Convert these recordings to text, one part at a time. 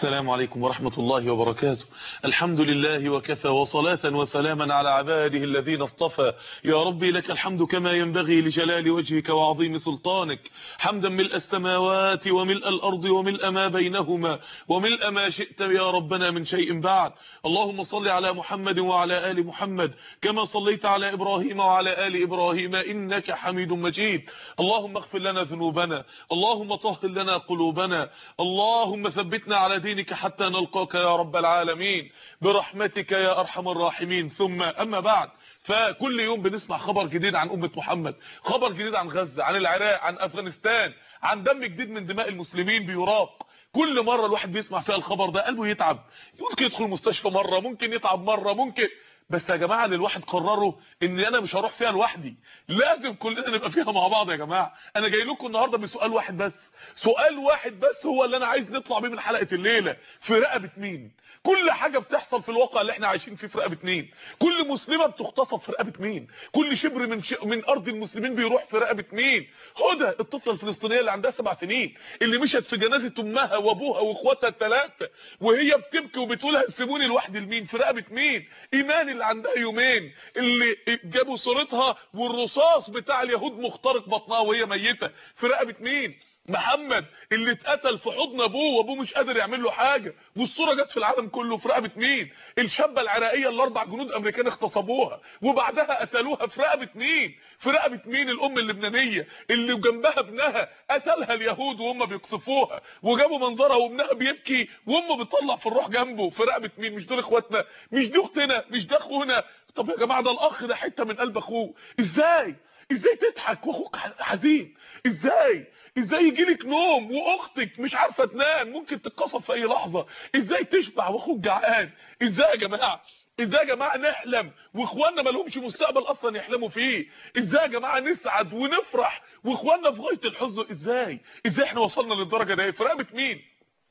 السلام عليكم ورحمة الله وبركاته. الحمد لله وكفى وصلاة وسلاما على عباده الذين اصطفى. يا ربي لك الحمد كما ينبغي لجلال وجهك وعظيم سلطانك، حمدا ملء السماوات وملء الأرض وملء ما بينهما وملء ما شئت يا ربنا من شيء بعد. اللهم صل على محمد وعلى آل محمد كما صليت على إبراهيم وعلى آل إبراهيم إنك حميد مجيد. اللهم اغفر لنا ذنوبنا، اللهم طهر لنا قلوبنا، اللهم ثبتنا على دينك حتى نلقاك يا رب العالمين برحمتك يا أرحم الراحمين. ثم أما بعد، فكل يوم بنسمع خبر جديد عن أمة محمد، خبر جديد عن غزة، عن العراق، عن أفغانستان، عن دم جديد من دماء المسلمين بيراق. كل مرة الواحد بيسمع فيها الخبر ده قلبه يتعب، ممكن يدخل المستشفى مرة، ممكن يتعب مرة، ممكن. بس يا جماعه اللي الواحد قرره ان انا مش هروح فيها لوحدي، لازم كلنا نبقى فيها مع بعض. يا جماعه انا جاي لكم النهارده بسؤال واحد بس، سؤال واحد بس هو اللي انا عايز نطلع بيه من حلقه الليله. في رقبه مين كل حاجه بتحصل في الواقع اللي احنا عايشين فيه؟ في رقبه مين كل مسلمه بتغتصب؟ في رقبه مين كل شبر من ارض المسلمين بيروح؟ في رقبه مين؟ هدى الطفله الفلسطينيه اللي عندها 7 سنين، اللي مشت في جنازه امها وابوها واخواتها الثلاثه وهي بتبكي وبتقول هتسيبوني لوحدي لمين؟ في رقبه مين؟ ايمان اللي عندها يومين اللي جابوا صورتها والرصاص بتاع اليهود مخترق بطنها وهي ميته؟ في رقبه مين؟ محمد اللي اتقتل في حضن ابوه وابوه مش قادر يعمل له حاجه والصوره جت في العالم كله؟ في رقبه مين؟ الشابه العراقيه اللي 4 جنود امريكان اغتصبوها وبعدها قتلوها؟ في رقبه مين؟ في رقبه مين؟ الام اللبنانيه اللي جنبها ابنها قتلها اليهود وهم بيقصفوها وجابوا منظرها وابنها بيبكي وامه بتطلع في الروح جنبه؟ في رقبه مين؟ مش دول اخواتنا؟ مش دي اختنا؟ مش ده اخونا؟ طب يا جماعه ده الاخ ده حته من قلب اخوه. ازاي تضحك واخوك حزين؟ ازاي يجيلك نوم واختك مش عارفه تنام ممكن تتقصف في اي لحظه؟ ازاي تشبع واخوك جعان؟ ازاي يا جماعه نحلم واخواننا ما لهمش مستقبل اصلا يحلموا فيه؟ ازاي يا جماعه نسعد ونفرح واخواننا في غايه الحزن؟ ازاي احنا وصلنا للدرجه دي؟ في رقبه مين؟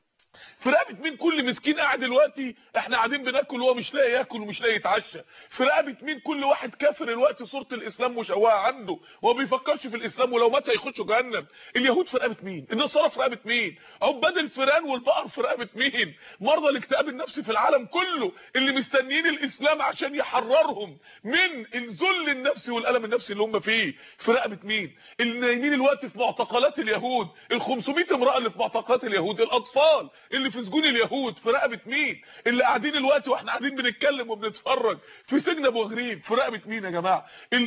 في رقبه مين كل مسكين قاعد دلوقتي احنا قاعدين بناكل وهو مش لاقي ياكل ومش لاقي يتعشى؟ في رقبه مين كل واحد كافر دلوقتي صوره الاسلام مشوهه عنده وما بيفكرش في الاسلام ولو مات هيخش جهنم؟ اليهود في رقبه مين؟ النصارى في رقبه مين؟ عباد الفيران والبقر في رقبه مين؟ مرضى الاكتئاب النفسي في العالم كله اللي مستنيين الاسلام عشان يحررهم من الذل النفسي والالم النفسي اللي هم فيه؟ في رقبه مين؟ اللي نايمين دلوقتي في معتقلات اليهود، ال 500 امراه اللي في معتقلات اليهود، الاطفال اللي في سجون اليهود، في رقبه مين؟ اللي قاعدين دلوقتي واحنا قاعدين بنتكلم وبنتفرج في سجن ابو غريب، في رقبه مين يا جماعه؟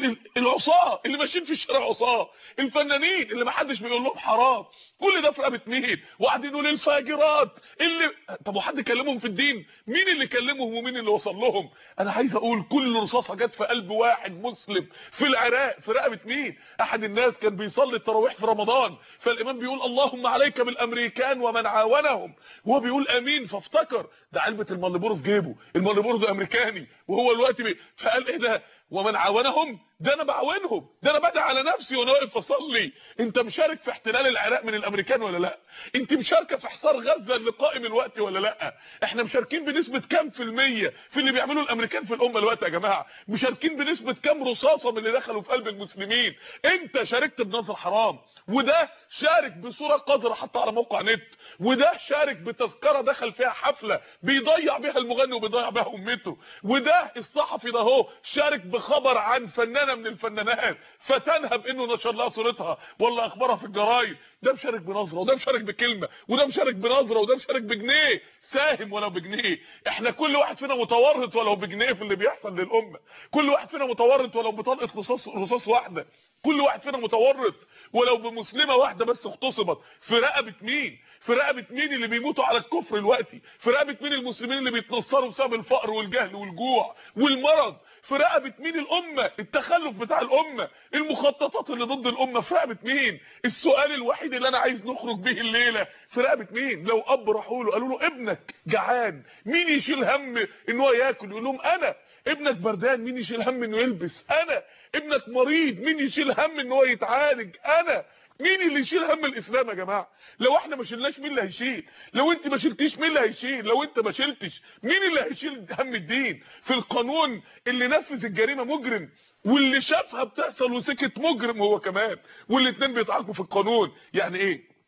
العصاه اللي ماشيين في الشارع عصاه، الفنانين اللي ما حدش بيقول لهم حرام، كل ده في رقبه مين؟ وقاعدين يقولوا الفاجرات اللي طب وحد كلمهم في الدين؟ مين اللي كلمهم ومين اللي وصل لهم؟ انا عايز اقول كل رصاصه جت في قلب واحد مسلم في العراق، في رقبه مين؟ احد الناس كان بيصلي التراويح في رمضان فالامام بيقول اللهم عليك بالامريكان ومن عاونهم وهو بيقول امين، فافتكر ده علبه المالبورو في جيبه، المالبورو ده امريكاني وهو الوقت فقال ايه ده ومن عاونهم؟ ده انا بعاونهم، ده انا بدعي على نفسي وانا واقف اصلي. انت مشارك في احتلال العراق من الامريكان ولا لا؟ انت مشاركه في حصار غزه اللي قائم الوقت ولا لا؟ احنا مشاركين بنسبه كام في الميه في اللي بيعملوا الامريكان في الامه الوقت يا جماعه؟ مشاركين بنسبه كام رصاصه من اللي دخلوا في قلب المسلمين؟ انت شاركت بنظر حرام، وده شارك بصوره قذره حتى على موقع نت، وده شارك بتذكره دخل فيها حفله بيضيع بيها المغني وبيضيع بيها امته، وده الصحفي ده اهو شارك بخبر عن فنانه من الفنانات فتنها بانه نشر لها صورتها ولا اخبارها في الجرايد، ده مشارك بنظره وده مشارك بكلمه وده مشارك بنظره وده مشارك بجنيه، ساهم ولو بجنيه. احنا كل واحد فينا متورط ولو بجنيه في اللي بيحصل للامه، كل واحد فينا متورط ولو بطلقه رصاص واحده، كل واحد فينا متورط ولو بمسلمه واحده بس اغتصبت. في رقبه مين؟ في رقبه مين اللي بيموتوا على الكفر دلوقتي؟ في رقبه مين المسلمين اللي بيتنصروا بسبب الفقر والجهل والجوع والمرض؟ في رقبه مين الامه؟ التخلف بتاع الامه، المخططات اللي ضد الامه، في رقبه مين؟ السؤال الوحيد اللي انا عايز نخرج به الليله، في رقبه مين؟ لو اب راحوا له قالوا له ابنك جعان، مين يشيل هم ان هو ياكل؟ يقول لهم انا. ابنك بردان، مين يشيل هم انه يلبس؟ انا. ابنك مريض، مين يشيل هم ان هو يتعالج؟ انا. مين اللي يشيل هم الاسلام يا جماعه؟ لو احنا ما شلناش مين اللي هيشيل؟ لو انت ما شلتيش مين اللي هيشيل؟ لو انت ما شلتش مين اللي هيشيل هم الدين؟ في القانون اللي نفذ الجريمه مجرم واللي شافها بتحصل وسكت مجرم هو كمان، والاتنين بيتعاقبوا في القانون. يعني ايه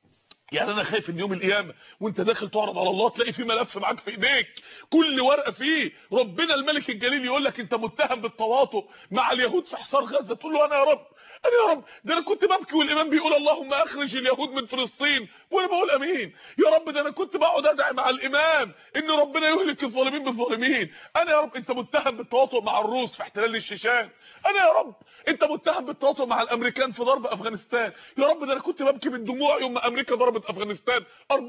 يعني انا خايف ان يوم القيامه وانت داخل تعرض على الله تلاقي في ملف معاك في ايديك، كل ورقه فيه ربنا الملك الجليل يقول لك انت متهم بالتواطؤ مع اليهود في حصار غزه، تقول له انا يا رب، انا يا رب، ده انا كنت ببكي والامام بيقول اللهم اخرج اليهود من فلسطين وانا بقول امين يا رب، ده انا كنت بقعد ادعي مع الامام ان ربنا يهلك الظالمين بالظالمين. انا يا رب انت متهم بالتواطؤ مع الروس في احتلال الشيشان، انا يا رب انت متهم بالتواطؤ مع الامريكان في ضرب افغانستان، يا رب ده انا كنت ببكي من دموع يوم ما امريكا ضربت افغانستان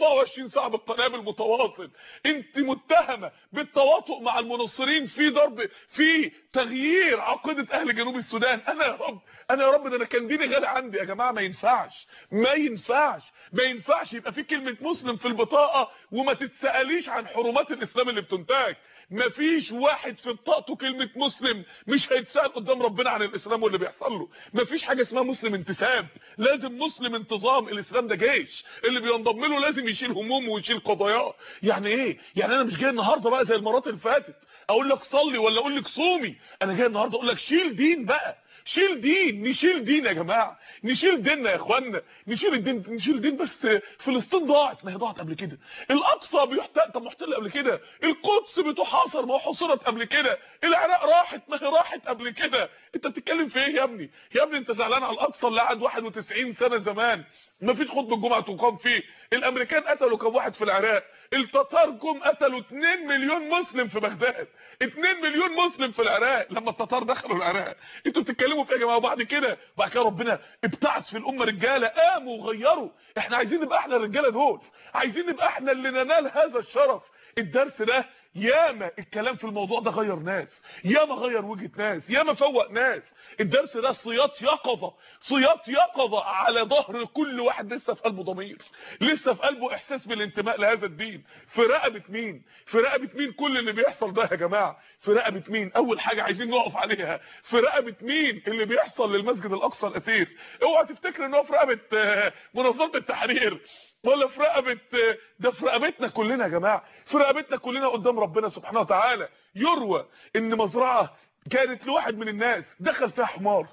24 ساعه بالقنابل متواصل. انت متهمه بالتواطؤ مع المنصرين في ضرب، في تغيير عقيده اهل جنوب السودان، انا يا رب، انا يا رب، ده انا كان ديني غالي عندي. يا جماعه ما ينفعش، ما ينفعش، ما ينفعش يبقى في كلمه مسلم في البطاقه وما تتساليش عن حرمات الاسلام اللي بتنتهك. مفيش واحد في بطاقته كلمه مسلم مش هيتسال قدام ربنا عن الاسلام واللي بيحصل له. مفيش حاجه اسمها مسلم انتساب، لازم مسلم انتظام. الاسلام ده جيش، اللي بينضم له لازم يشيل همومه ويشيل قضاياه. يعني ايه؟ يعني انا مش جاي النهارده بقى زي المرات اللي فاتت اقول لك صلي ولا اقول لك صومي، انا جاي النهارده اقول لك شيل دين بقى، شيل دين، نشيل دين يا جماعه، نشيل ديننا يا اخوانا، نشيل الدين، نشيل دين. بس فلسطين ضاعت، ما هي ضاعت قبل كده، الاقصى بيحتل، طب محتل قبل كده، القدس بتحاصر، ما حصرت قبل كده، العراق راحت، ما هي راحت قبل كده. انت بتتكلم في ايه يا ابني؟ يا ابني انت زعلان على الاقصى اللي قعد 91 سنه زمان ما فيش خطبه الجمعه تقام فيه، الامريكان قتلوا كم واحد في العراق، التتار جم قتلوا 2 مليون مسلم في بغداد، 2 مليون مسلم في العراق لما التتار دخلوا العراق. انتوا بتتكلموا في ايه يا جماعه؟ وبعد كده ربنا ابتعث في الامه رجاله قاموا وغيروا. احنا عايزين نبقى احنا الرجاله دول، عايزين نبقى احنا اللي ننال هذا الشرف. الدرس ده ياما الكلام في الموضوع ده غير ناس، ياما غير وجهه ناس، ياما فوق ناس. الدرس ده صياط يقظه، صياط يقظه على ظهر كل واحد لسه في قلبه ضمير، لسه في قلبه احساس بالانتماء لهذا الدين. في رقبه مين؟ في رقبه مين كل اللي بيحصل ده يا جماعه؟ في رقبه مين؟ اول حاجه عايزين نقف عليها، في رقبه مين اللي بيحصل للمسجد الاقصى الاثير؟ اوعى تفتكر ان هو في رقبه منظمه التحرير ولا في رقبه، ده في رقبتنا كلنا يا جماعه، في رقبتنا كلنا قدام ربنا سبحانه وتعالى. يروى ان مزرعه كانت لواحد من الناس دخل فيها حمار،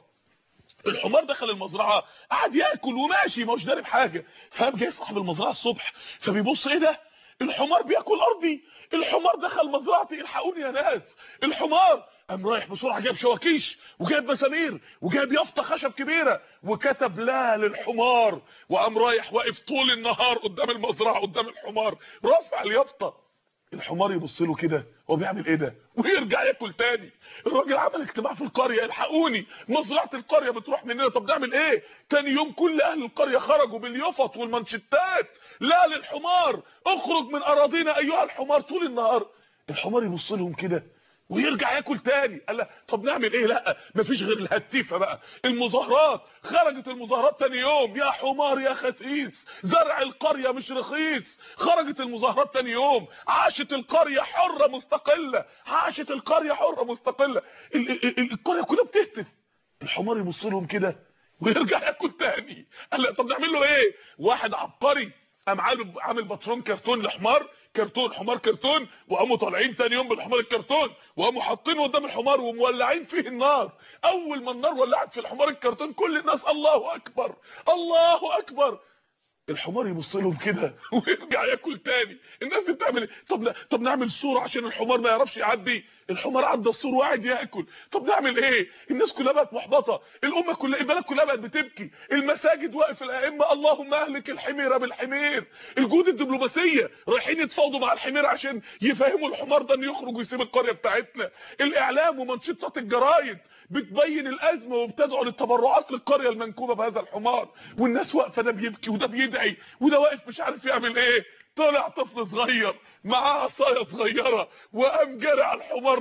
الحمار دخل المزرعه قعد ياكل وماشي، ماهوش دارب حاجه، فقام جاي صاحب المزرعه الصبح فبيبص ايه ده؟ الحمار بياكل ارضي، الحمار دخل مزرعتي، الحقوني يا ناس، الحمار. قام رايح بسرعه جايب شواكيش وجايب مسامير وجايب يافطه خشب كبيره وكتب لا للحمار، وقام رايح واقف طول النهار قدام المزرعه قدام الحمار رافع اليافطه. الحمار يبص له كده، هو بيعمل ايه ده؟ ويرجع ياكل تاني. الراجل عمل اجتماع في القريه، الحقوني مزرعه القريه بتروح مننا، طب نعمل ايه؟ تاني يوم كل اهل القريه خرجوا باليفط والمانشيتات، لا للحمار، اخرج من اراضينا ايها الحمار. طول النهار الحمار يبص لهم كده ويرجع ياكل تاني. قال لا طب نعمل ايه؟ لا مفيش غير الهتيفه بقى، المظاهرات. خرجت المظاهرات تاني يوم، يا حمار يا خسيس زرع القريه مش رخيص. خرجت المظاهرات تاني يوم، عاشت القريه حره مستقله، عاشت القريه حره مستقله، القريه كلها بتهتف. الحمار يبص لهم كده ويرجع ياكل تاني. قال لا طب نعمل له ايه؟ واحد عبقري قام عامل باترون كرتون لحمار، كرتون حمار كرتون، وقاموا طالعين تاني يوم بالحمار الكرتون وقاموا حاطينه قدام الحمار ومولعين فيه النار. اول ما النار ولعت في الحمار الكرتون كل الناس الله اكبر الله اكبر. الحمار يبص لهم كده ويرجع ياكل تاني. الناس دي بتعمل ايه؟ طب نعمل سور عشان الحمار ما يعرفش يعدي، الحمار عدى السور وقاعد ياكل. طب نعمل ايه؟ الناس كلها بقت محبطه، الامه كلها، البلد كلها بقت بتبكي، المساجد واقف الائمه اللهم اهلك الحمير بالحمير. الجهود الدبلوماسيه رايحين يتفاوضوا مع الحمير عشان يفهموا الحمار ده انه يخرج ويسيب القريه بتاعتنا. الاعلام ومنشطات الجرايد بتبين الازمه وبتدعو للتبرعات للقريه المنكوبه بهذا الحمار، والناس واقفه، ده بيبكي وده بيدعي وده واقف مش عارف يعمل ايه. طلع طفل صغير معاه عصايه صغيره وقام جري على الحمار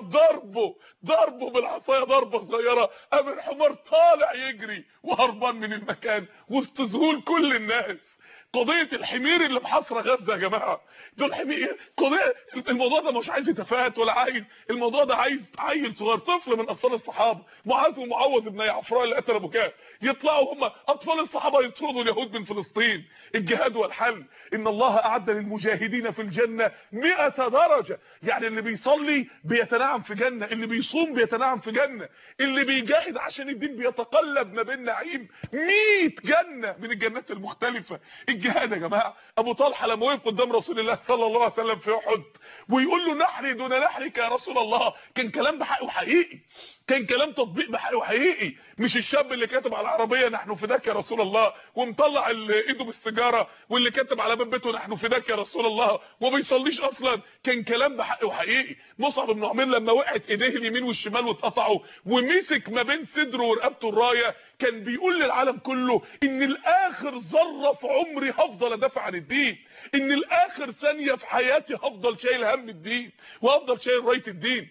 ضربه بالعصايه ضربه صغيره، قام الحمار طالع يجري وهربان من المكان وسط ذهول كل الناس. قضيه الحمير اللي محاصره غزه يا جماعه، دول حمير، قضيه الموضوع ده مش عايز تفاهات ولا عايز، الموضوع ده عايز عيل صغير، طفل من اطفال الصحابه، معاذ ومعوذ بن عفراء اللي قتل ابو جهل، يطلعوا هم اطفال الصحابه يطردوا اليهود من فلسطين. الجهاد والحل، ان الله اعد للمجاهدين في الجنه 100 درجه، يعني اللي بيصلي بيتنعم في جنه، اللي بيصوم بيتنعم في جنه، اللي بيجاهد عشان الدين بيتقلب ما بين نعيم 100 جنه من الجنات المختلفه. الجهاد يا جماعه. ابو طلحه لما وقف قدام رسول الله صلى الله عليه وسلم في احد ويقول له نحري دون نحرك يا رسول الله، كان كلام بحق وحقيقي، كان كلام تطبيق بحق وحقيقي، مش الشاب اللي كاتب على العربيه نحن فداك يا رسول الله ومطلع ايده بالسيجاره، واللي كاتب على باب بيته نحن فداك يا رسول الله وما بيصليش اصلا. كان كلام بحق وحقيقي. مصعب بن عمير لما وقعت ايديه اليمين والشمال واتقطعوا ومسك ما بين صدره ورقبته الرايه، كان بيقول للعالم كله ان الاخر ذره في عمري هفضل ادافع عن الدين، ان الاخر ثانيه في حياتي هفضل شايل هم الدين وهفضل شايل رايه الدين.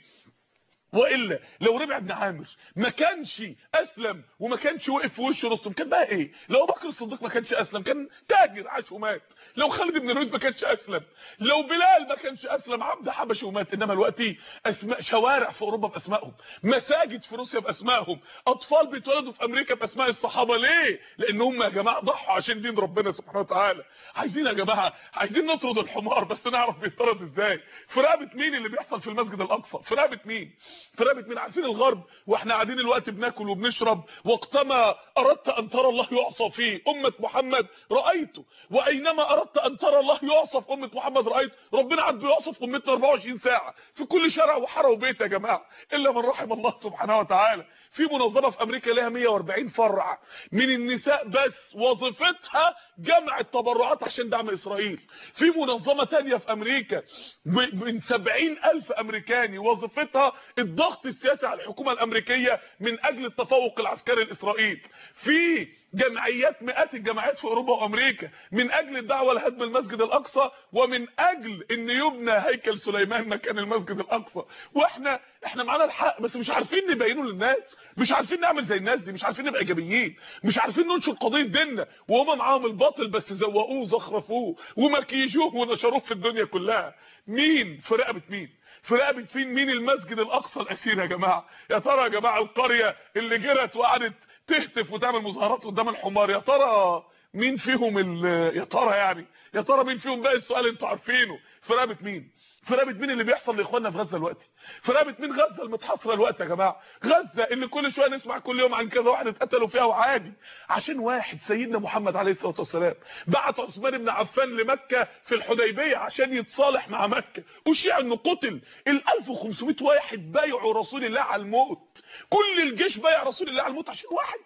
والا لو ربيع بن عامر ما كانش اسلم وما كانش وقف في وش رستم، كان بقى ايه؟ لو بكر الصديق ما كانش اسلم كان تاجر عاش ومات، لو خالد بن الوليد ما كانش اسلم، لو بلال ما كانش اسلم عبد حبشي ومات. انما دلوقتي اسماء شوارع في اوروبا باسمائهم، مساجد في روسيا باسمائهم، اطفال بيتولدوا في امريكا باسماء الصحابه. ليه؟ لان هم يا جماعه ضحوا عشان دين ربنا سبحانه وتعالى. عايزين يا جماعه، عايزين نطرد الحمار بس نعرف بيطرد ازاي. في رقبه مين اللي بيحصل في المسجد الاقصى؟ في رقبه مين؟ في رقبه مين؟ عارفين الغرب واحنا قاعدين الوقت بناكل وبنشرب، وقتما اردت ان ترى الله يعصى في امه محمد رايته، واينما اردت ان ترى الله يعصى في امه محمد رايته. ربنا قاعد بيعصى في امتنا 24 ساعه في كل شارع وحاره وبيت يا جماعه، الا من رحم الله سبحانه وتعالى. في منظمه في امريكا لها 140 فرع من النساء بس وظيفتها جمع التبرعات عشان دعم اسرائيل. في منظمه ثانيه في امريكا من 70,000 امريكاني وظيفتها الضغط السياسي على الحكومه الامريكيه من اجل التفوق العسكري لاسرائيل. في جمعيات، مئات الجمعيات في اوروبا وامريكا من اجل الدعوه لهدم المسجد الاقصى ومن اجل ان يبنى هيكل سليمان مكان المسجد الاقصى. واحنا معانا الحق بس مش عارفين نبينه للناس، مش عارفين نعمل زي الناس دي، مش عارفين نبقى ايجابيين، مش عارفين ننشر قضيه ديننا، وهم معاهم الباطل بس زوقوه وزخرفوه ومكيجوه ونشروه في الدنيا كلها. مين في رقبه مين؟ في رقبه مين المسجد الاقصى الاسير يا جماعه؟ يا ترى يا جماعه القريه اللي جرت وقعدت تهتف وتعمل مظاهرات قدام الحمار، يا ترى مين فيهم يا ترى يعني يا ترى مين فيهم؟ بقى السؤال انتوا عارفينه. في رقبه مين؟ في رقبه مين اللي بيحصل لاخواننا في غزه دلوقتي؟ في رقبه مين غزه المتحصره دلوقتي يا جماعه؟ غزه اللي كل شويه نسمع كل يوم عن كذا واحد اتقتلوا فيها وعادي عشان واحد سيدنا محمد عليه الصلاه والسلام بعت عثمان بن عفان لمكه في الحديبيه عشان يتصالح مع مكه، وشيع انه قتل. ال 1500 واحد بايعوا رسول الله على الموت، كل الجيش بايع رسول الله على الموت عشان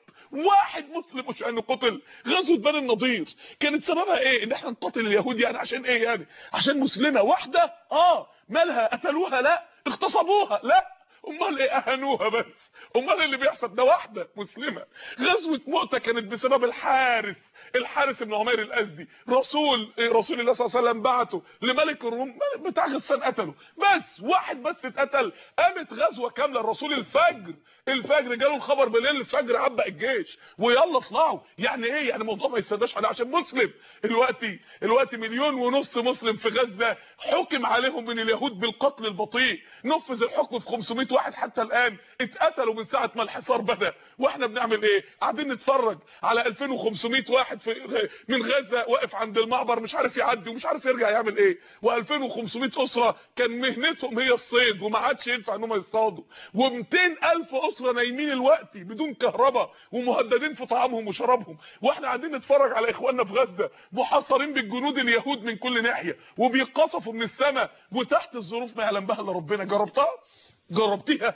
واحد مسلم مش انه قتل. غزوه بني النضير كانت سببها ايه؟ ان احنا نقتل اليهود يعني عشان ايه يعني؟ عشان مسلمه واحده مالها؟ قتلوها؟ لا. اغتصبوها؟ لا. امال ايه؟ اهانوها بس. امال اللي بيحصل ده واحده مسلمه. غزوه مؤتة كانت بسبب الحارث بن عمير الازدي، رسول الله صلى الله عليه وسلم بعته لملك الروم بتاع غسان قتله، بس واحد بس اتقتل. قامت غزوه كامله. الرسول الفجر جاله الخبر بالليل، الفجر عبق الجيش ويلا اطلعوا. يعني ايه؟ يعني الموضوع ما يستداش عليه عشان مسلم. دلوقتي 1.5 مليون مسلم في غزه حكم عليهم من اليهود بالقتل البطيء، نفذ الحكم في 500 واحد حتى الان اتقتلوا من ساعه ما الحصار بدا. واحنا بنعمل ايه؟ قاعدين نتفرج على 2500 واحد من غزه واقف عند المعبر مش عارف يعدي ومش عارف يرجع يعمل ايه، و2500 اسره كان مهنتهم هي الصيد وما عادش ينفع ان هم يصطادوا، و200,000 اسره نايمين الوقت بدون كهرباء ومهددين في طعامهم وشرابهم. واحنا قاعدين نتفرج على اخواننا في غزه محاصرين بالجنود اليهود من كل ناحيه وبيقصفوا من السماء وتحت الظروف ما يعلم بها الا ربنا. جربتيها؟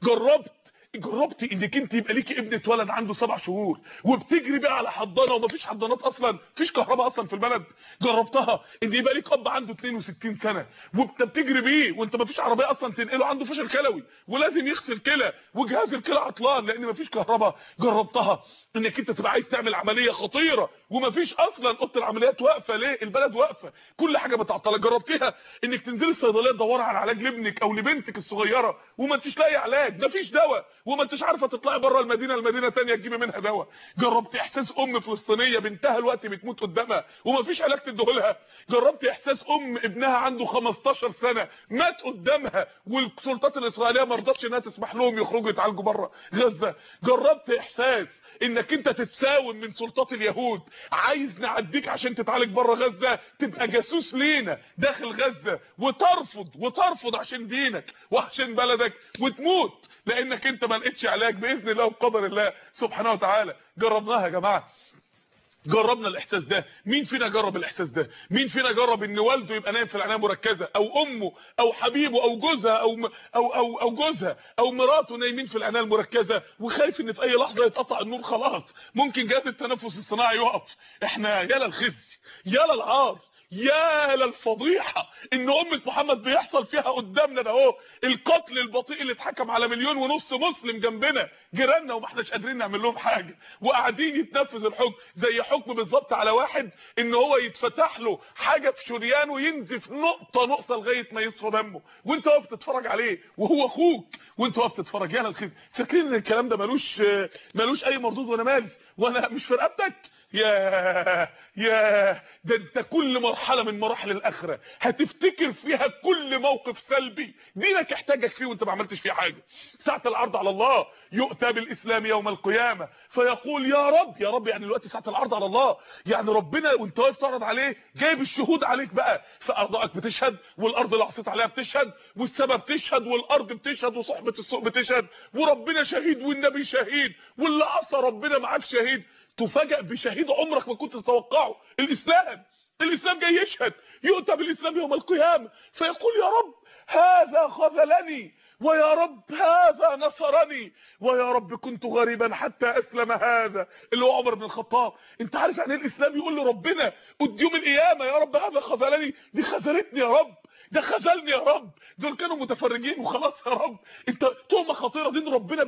جربتي انك انت يبقى ليكي ابن اتولد عنده 7 شهور وبتجري بقى على حضانه ومفيش حضانات اصلا، مفيش كهرباء اصلا في البلد؟ جربتها ان يبقى ليك اب عنده 62 سنه وانت بتجري بيه وانت مفيش عربيه اصلا تنقله، عنده فشل كلوي ولازم يغسل كلى وجهاز الكلى عطلان لان مفيش كهرباء؟ جربتها انك انت تبقى عايز تعمل عمليه خطيره ومفيش اصلا اوضه العمليات واقفه؟ ليه؟ البلد واقفه، كل حاجه متعطله. جربتيها انك تنزلي الصيدليه تدوري على علاج لابنك او لبنتك الصغيره وما انتش لاقي علاج، مفيش دواء وما انتش عارفه تطلعي بره المدينه ثانيه تجيبي منها دواء؟ جربت احساس فلسطينيه بنتها الوقت بتموت قدامها ومفيش علاج تديهولها؟ جربت احساس ابنها عنده 15 سنه مات قدامها والسلطات الاسرائيليه ما رضتش انها تسمح لهم يخرجوا يتعالجوا بره غزه؟ جربت احساس انك انت تتساوم من سلطات اليهود، عايز نعديك عشان تتعالج بره غزه، تبقى جاسوس لينا داخل غزه وترفض عشان دينك وعشان بلدك وتموت لانك انت ما لقيتش علاج باذن الله وبقدر الله سبحانه وتعالى؟ جربناها يا جماعه، جربنا الاحساس ده؟ مين فينا جرب الاحساس ده؟ مين فينا جرب ان والده يبقى نايم في العنايه المركزه، او امه او حبيبه او جوزها او جوزها او مراته نايمين في العنايه المركزه، وخايف ان في اي لحظه يتقطع النور، خلاص ممكن جهاز التنفس الصناعي يقف. احنا يا للخزي، يا للعار، يا للفضيحه ان امه محمد بيحصل فيها قدامنا ده اهو القتل البطيء اللي اتحكم على 1.5 مليون مسلم جنبنا جيراننا، وما احناش قادرين نعمل لهم حاجه، وقاعدين يتنفذ الحكم زي حكم بالظبط على واحد ان هو يتفتح له حاجه في شريانه ينزف نقطه نقطه لغايه ما يصفى دمه، وانت واقف تتفرج عليه وهو اخوك، وانت واقف تتفرج. يا للخزي، فاكرين ان الكلام ده ملوش اي مردود، وانا مالي، وانا مش في رقبتك. يا ده انت كل مرحله من مراحل الاخره هتفتكر فيها كل موقف سلبي دينك احتاجك فيه وانت ما عملتش فيه حاجه. ساعه العرض على الله يؤتى بالاسلام يوم القيامه فيقول يا رب، يا رب، يعني دلوقتي ساعه العرض على الله، يعني ربنا وانت واقف تعرض عليه جايب الشهود عليك بقى، فاعضائك بتشهد، والارض اللي عصيت عليها بتشهد، والسماء بتشهد، والارض بتشهد، وصحبه السوء بتشهد، وربنا شهيد، والنبي شهيد، واللي عصى ربنا معاك شهيد. تفاجأ بشهيد عمرك ما كنت تتوقعه. الاسلام جاي يشهد، يؤتى بالاسلام يوم القيامه فيقول يا رب هذا خذلني، ويا رب هذا نصرني، ويا رب كنت غريبا حتى اسلم هذا، اللي هو عمر بن الخطاب. انت عارف يعني ايه الاسلام يقول لربنا قد يوم القيامه يا رب هذا خذلني؟ دي خذلتني يا رب، ده خذلني يا رب، دول كانوا متفرجين وخلاص يا رب. انت تهمه خطيره دي، ربنا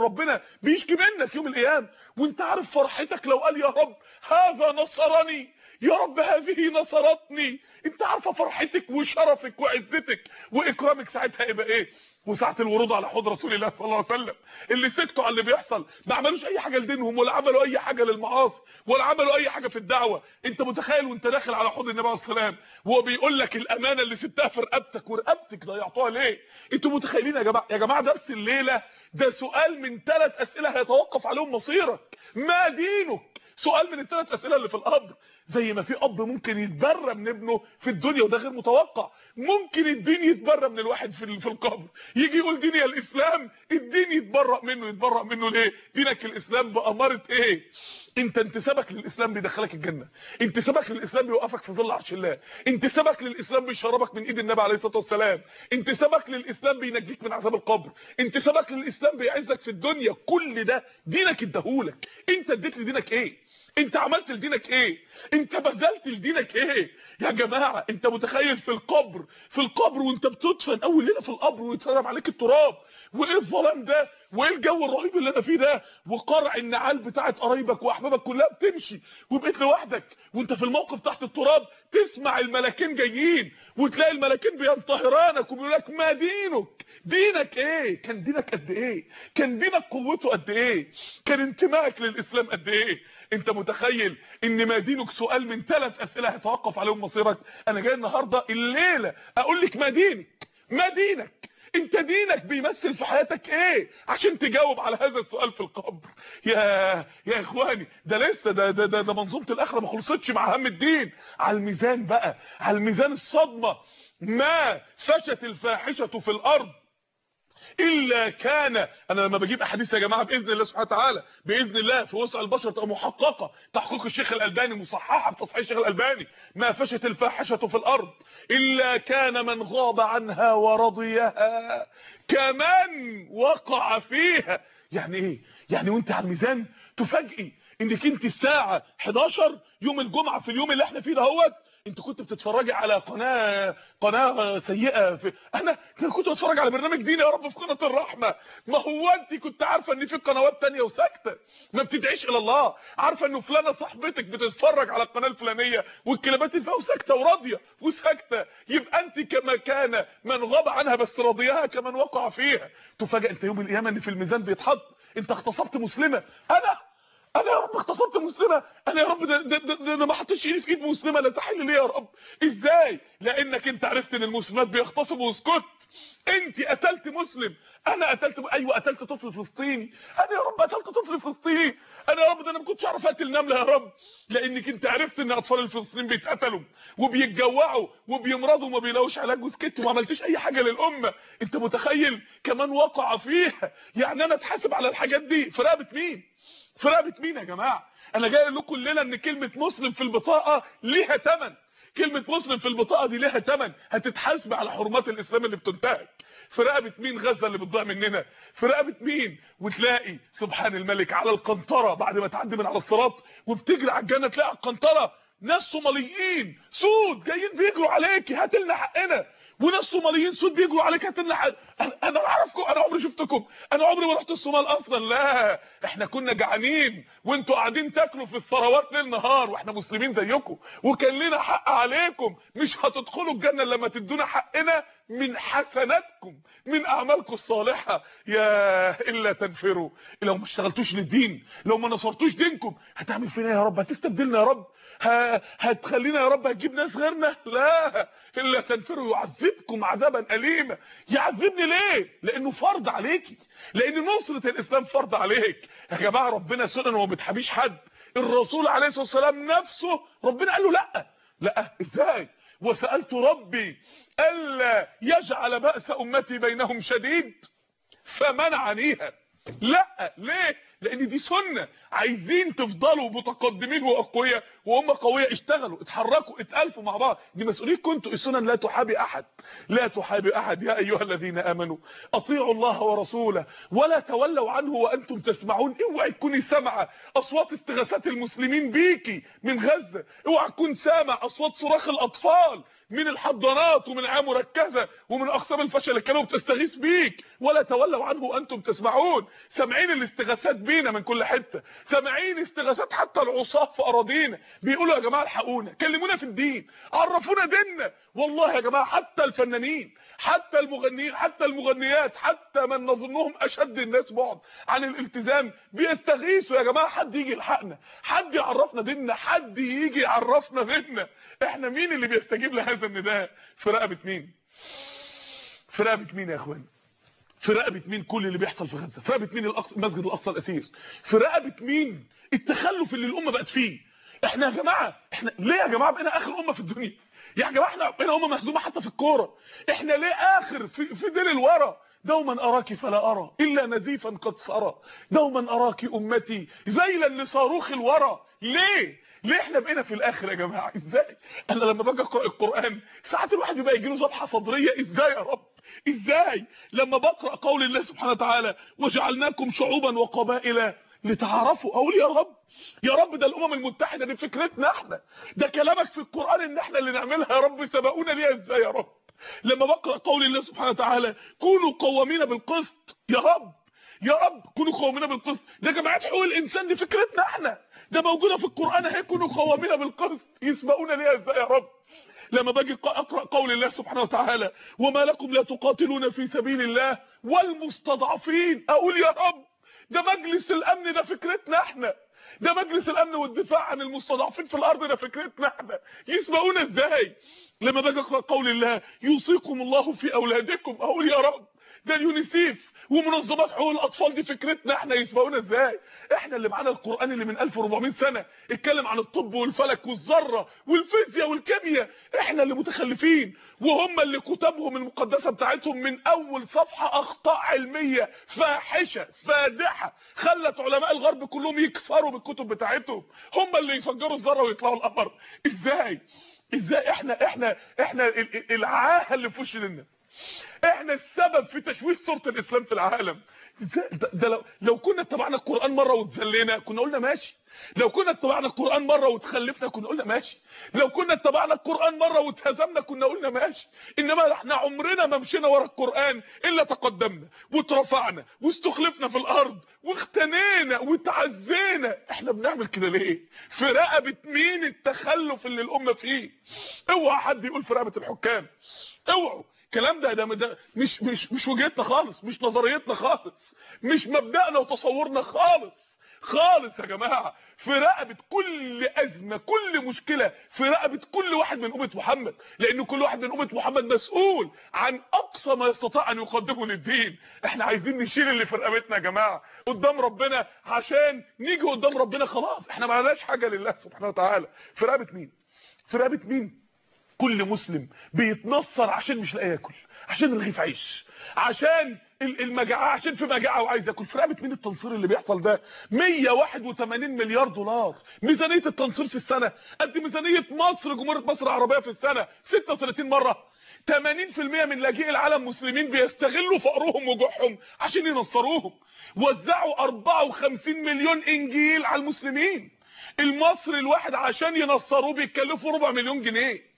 بيشكي منك يوم القيامه، وانت عارف فرحتك لو قال يا رب هذا نصرني، يا رب هذه نصرتني، انت عارفه فرحتك وشرفك وعزتك واكرامك ساعتها يبقى ايه. وساعه الورود على حوض رسول الله صلى الله عليه وسلم اللي سكتوا على اللي بيحصل، ما عملوش اي حاجه لدينهم، ولا عملوا اي حاجه للمعاصي، ولا عملوا اي حاجه في الدعوه. انت متخيل وانت داخل على حوض النبي عليه الصلاه والسلام وهو بيقول لك الامانه اللي سبتها في رقبتك ورقبتك ضيعتوها ليه؟ انتوا متخيلين يا جماعه درس الليله ده سؤال من 3 اسئله هيتوقف عليهم مصيرك. ما دينك؟ سؤال من ال3 اسئله اللي في القبر. زي ما في اب ممكن يتبرى من ابنه في الدنيا وده غير متوقع، ممكن الدين يتبرى من الواحد في القبر، يجي يقول ديني الاسلام، الدين يتبرأ منه ليه؟ دينك الاسلام بأمارة ايه؟ انت انتسابك للاسلام بيدخلك الجنه، انتسابك للاسلام بيوقفك في ظل عرش الله، انتسابك للاسلام بيشربك من ايد النبي عليه الصلاه والسلام، انتسابك للاسلام بينجيك من عذاب القبر، انتسابك للاسلام بيعزك في الدنيا. كل ده دينك اداهولك. انت اديت لدينك ايه؟ انت عملت لدينك ايه؟ انت بذلت لدينك ايه؟ يا جماعه انت متخيل في القبر وانت بتدفن اول ليله في القبر ويترمى عليك التراب، وايه الظلام ده، وايه الجو الرهيب اللي انا فيه ده، وقرع النعال بتاعت قرايبك واحبابك كلها بتمشي وبقيت لوحدك، وانت في الموقف تحت التراب تسمع الملاكين جايين، وتلاقي الملاكين بينتهرانك وبيقول لك ما دينك؟ دينك ايه؟ كان دينك قد ايه؟ كان دينك قوته قد ايه؟ كان انتمائك للاسلام قد ايه؟ انت متخيل ان ما دينك سؤال من 3 اسئله هيتوقف عليهم مصيرك؟ انا جاي النهارده الليله اقول لك ما دينك؟ ما دينك؟ انت دينك بيمثل في حياتك ايه عشان تجاوب على هذا السؤال في القبر؟ يا اخواني ده لسه ده منظومه الاخره ما خلصتش مع هم الدين. على الميزان بقى، على الميزان الصدمه. ما فشت الفاحشه في الارض الا كان، انا لما بجيب احاديث يا جماعه باذن الله سبحانه وتعالى، باذن الله في وسع البشر تبقى محققه، تحقيق الشيخ الالباني، مصححه بتصحيح الشيخ الالباني. ما فشت الفاحشه في الارض الا كان من غاب عنها ورضيها كمن وقع فيها. يعني ايه؟ يعني وانت على الميزان تفاجئي انك انت الساعه 11 يوم الجمعه في اليوم اللي احنا فيه دهوت انت كنت بتتفرجي على قناه سيئه انا كنت بتفرج على برنامج ديني يا رب في قناه الرحمه. ما هو انت كنت عارفه ان في قنوات تانية وساكته ما بتدعيش الى الله، عارفه انه فلانه صاحبتك بتتفرج على القناه الفلانيه والكلمات اللي فيها وساكته وراضيه وساكته، يبقى انت كما كان من غاب عنها بس رضيها كمن وقع فيها. تفاجئ انت يوم القيامه ان في الميزان بيتحط انت اغتصبت مسلمه. انا يا رب اغتصبت مسلمه، انا يا رب ده ما حطيتش ايدي في ايد مسلمه، لا تحل ليه يا رب؟ ازاي؟ لانك انت عرفت ان المسلمات بيغتصبوا واسكت. انت قتلت مسلم، انا قتلت، ايوه قتلت طفل فلسطيني، انا يا رب قتلت طفل فلسطيني، انا يا رب ده انا ما كنتش اعرف اقتل نمله يا رب، لانك انت عرفت ان اطفال الفلسطينيين بيتقتلوا وبيتجوعوا وبيمرضوا وما بيلاقوش علاج وسكت وما عملتش اي حاجه للامه. انت متخيل كمان وقع فيها؟ يعني انا اتحاسب على الحاجات دي في رقبه مين؟ في رقبه مين يا جماعه؟ انا جاي اقول لكم الليله ان كلمه مسلم في البطاقه ليها ثمن. كلمه مسلم في البطاقه دي ليها ثمن، هتتحاسب على حرمات الاسلام اللي بتنتهك. في رقبه مين غزه اللي بتضيع مننا؟ في رقبه مين؟ وتلاقي سبحان الملك على القنطره بعد ما تعدي من على الصراط وبتجري على الجنه، تلاقي على القنطره ناس صوماليين سود جايين بيجروا عليكي هات لنا حقنا، وناس صوماليين سود بيجروا عليك هات لنا حق. انا اعرفكم، انا عمري شفتكم، انا عمري ما رحت الصومال اصلا. لا احنا كنا جعانين وانتوا قاعدين تاكلوا في الثروات ليل نهار واحنا مسلمين زيكم، وكان لنا حق عليكم. مش هتدخلوا الجنه إلا لما تدونا حقنا من حسناتكم من اعمالكم الصالحه. يا الا تنفروا، لو ما اشتغلتوش للدين، لو ما نصرتوش دينكم، هتعمل فينا يا رب؟ هتستبدلنا يا رب؟ هتخلينا يا رب هتجيب ناس غيرنا؟ لا الا تنفروا يعذبكم عذابا اليما. يعذبني ليه؟ لانه فرض عليكي، لان نصره الاسلام فرض عليك يا جماعه. ربنا سنن وما بتحبيش حد. الرسول عليه الصلاه والسلام نفسه ربنا قال له لا. لا ازاي؟ وسالت ربي الا يجعل بأس امتي بينهم شديد فمنعنيها. لا ليه؟ لان دي سنه. عايزين تفضلوا متقدمين واقوياء وهم قويه، اشتغلوا اتحركوا اتالفوا مع بعض، دي مسؤوليتكم انتوا. السنن لا تحابي احد، لا تحابي احد. يا ايها الذين امنوا اطيعوا الله ورسوله ولا تولوا عنه وانتم تسمعون. اوعي تكوني سامعه اصوات استغاثات المسلمين بيكي من غزه، اوعي تكون سامع اصوات صراخ الاطفال من الحضانات ومن رعايه مركزه ومن اقسام الفشل اللي كانوا بتستغيث بيك. ولا تولوا عنه وانتم تسمعون. سامعين الاستغاثات بينا من كل حته، سامعين استغاثات حتى العصاه في اراضينا بيقولوا يا جماعه الحقونا، كلمونا في الدين، عرفونا ديننا. والله يا جماعه حتى الفنانين، حتى المغنيين، حتى المغنيات، حتى من نظنهم اشد الناس بعد عن الالتزام بيستغيثوا. يا جماعه حد يجي يلحقنا، حد يعرفنا ديننا، حد يجي يعرفنا ديننا. احنا مين اللي بيستجيب لهذا النداء؟ في رقبه مين؟ في رقبه مين يا اخوان؟ في رقبه مين كل اللي بيحصل في غزه؟ في رقبه مين المسجد الاقصى الاسير؟ في رقبه مين التخلف اللي الامه بقت فيه؟ احنا يا جماعه، احنا ليه يا جماعه بقينا اخر امه في الدنيا؟ يا جماعه احنا بقينا امه مهزومه حتى في الكوره. احنا ليه اخر في دير الورى؟ دوما اراك فلا ارى الا نزيفا قد سرى، دوما اراك امتي ذيلا لصاروخ الورى. ليه احنا بقينا في الاخر يا جماعه؟ ازاي؟ انا لما باجي اقرا القران ساعات الواحد بيبقى يجي له ذبحه صدريه. ازاي يا رب؟ ازاي لما بقرا قول الله سبحانه وتعالى وجعلناكم شعوبا وقبائل لتعارفوا، اقول يا رب، يا رب ده الامم المتحده دي فكرتنا احنا، ده كلامك في القران ان احنا اللي نعملها يا رب، سبقونا ليها ازاي يا رب؟ لما بقرا قول الله سبحانه وتعالى كونوا قوامين بالقسط، يا رب يا رب كونوا قوامين بالقسط، ده جماعه حقوق الانسان دي فكرتنا احنا، ده موجوده في القران اهي، كونوا قوامين بالقسط، يسبقونا ليها ازاي يا رب؟ لما باجي اقرا قول الله سبحانه وتعالى وما لكم لا تقاتلون في سبيل الله والمستضعفين، اقول يا رب ده مجلس الامن ده فكرتنا احنا، ده مجلس الامن والدفاع عن المستضعفين في الارض ده فكرتنا احنا، يسبقونا ازاي؟ لما باجي اقرا قول الله يوصيكم الله في اولادكم، اقول يا رب ده اليونيسيف ومنظمات حقوق الاطفال دي فكرتنا احنا، يسبقونا ازاي؟ احنا اللي معانا القران اللي من 1400 سنه اتكلم عن الطب والفلك والذره والفيزياء والكيمياء، احنا اللي متخلفين، وهم اللي كتبهم المقدسه بتاعتهم من اول صفحه اخطاء علميه فاحشه فادحه خلت علماء الغرب كلهم يكفروا بالكتب بتاعتهم، هم اللي يفجروا الذره ويطلعوا القمر. ازاي احنا العاهه اللي في وش لنا، احنا السبب في تشويه صورة الاسلام في العالم. ده لو كنا اتبعنا القرآن مرة واتذلينا كنا قلنا ماشي، لو كنا اتبعنا القرآن مرة واتخلفنا كنا قلنا ماشي، لو كنا اتبعنا القرآن مرة واتهزمنا كنا قلنا ماشي، انما احنا عمرنا ما مشينا ورا القرآن الا تقدمنا واترفعنا واستخلفنا في الارض واختنينا وتعزينا. احنا بنعمل كده ليه؟ في رقبة مين التخلف اللي الامة فيه؟ اوعى حد يقول في رقبة الحكام، اوعوا الكلام ده مش وجهتنا خالص، مش نظريتنا خالص، مش مبدأنا وتصورنا خالص يا جماعه. في رقبه كل ازمه، كل مشكله، في رقبه كل واحد من امه محمد، لان كل واحد من امه محمد مسؤول عن اقصى ما يستطيع ان يقدمه للدين. احنا عايزين نشيل اللي في رقبتنا يا جماعه قدام ربنا، عشان نيجي قدام ربنا خلاص احنا ما لناش حاجه لله سبحانه وتعالى. في رقبه مين؟ في رقبه مين كل مسلم بيتنصر عشان مش لاقي ياكل، عشان رغيف عيش، عشان المجاعه، عشان في مجاعه وعايز ياكل. في رقبه مين التنصير اللي بيحصل ده؟ 181 مليار دولار ميزانيه التنصير في السنه، قد ميزانيه مصر، جمهوريه مصر العربيه في السنه 36 مره. 80% من لاجئي العالم مسلمين بيستغلوا فقرهم وجوعهم عشان ينصروهم. وزعوا 54 مليون انجيل على المسلمين. المصري الواحد عشان ينصروه بيتكلفوا 4 مليون جنيه.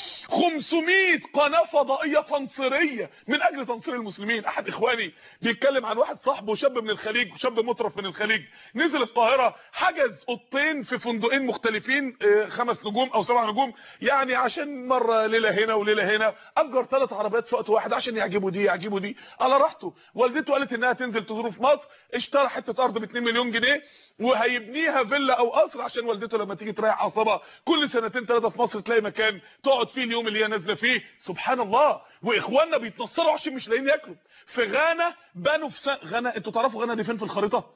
500 قناه فضائيه تنصيريه من اجل تنصير المسلمين. احد اخواني بيتكلم عن واحد صاحبه شاب من الخليج، شاب مترف من الخليج، نزل القاهره حجز اوضتين في فندقين مختلفين 5 نجوم او 7 نجوم، يعني عشان مره ليله هنا وليله هنا. اجر 3 عربيات في وقت واحد عشان يعجبوا دي يعجبوا دي على راحته. والدته قالت انها تنزل تزوره في مصر، اشترى حته ارض ب 2 مليون جنيه وهيبنيها فيلا او قصر عشان والدته لما تيجي تريح اعصابها كل 2 3 في مصر تلاقي مكان تقعد فيه اليوم اللي هي نازله فيه. سبحان الله. واخواننا بيتنصروا عشان مش لاقيين ياكلوا. في غانا بنوا في غانا، انتوا تعرفوا غانا دي فين في الخريطه؟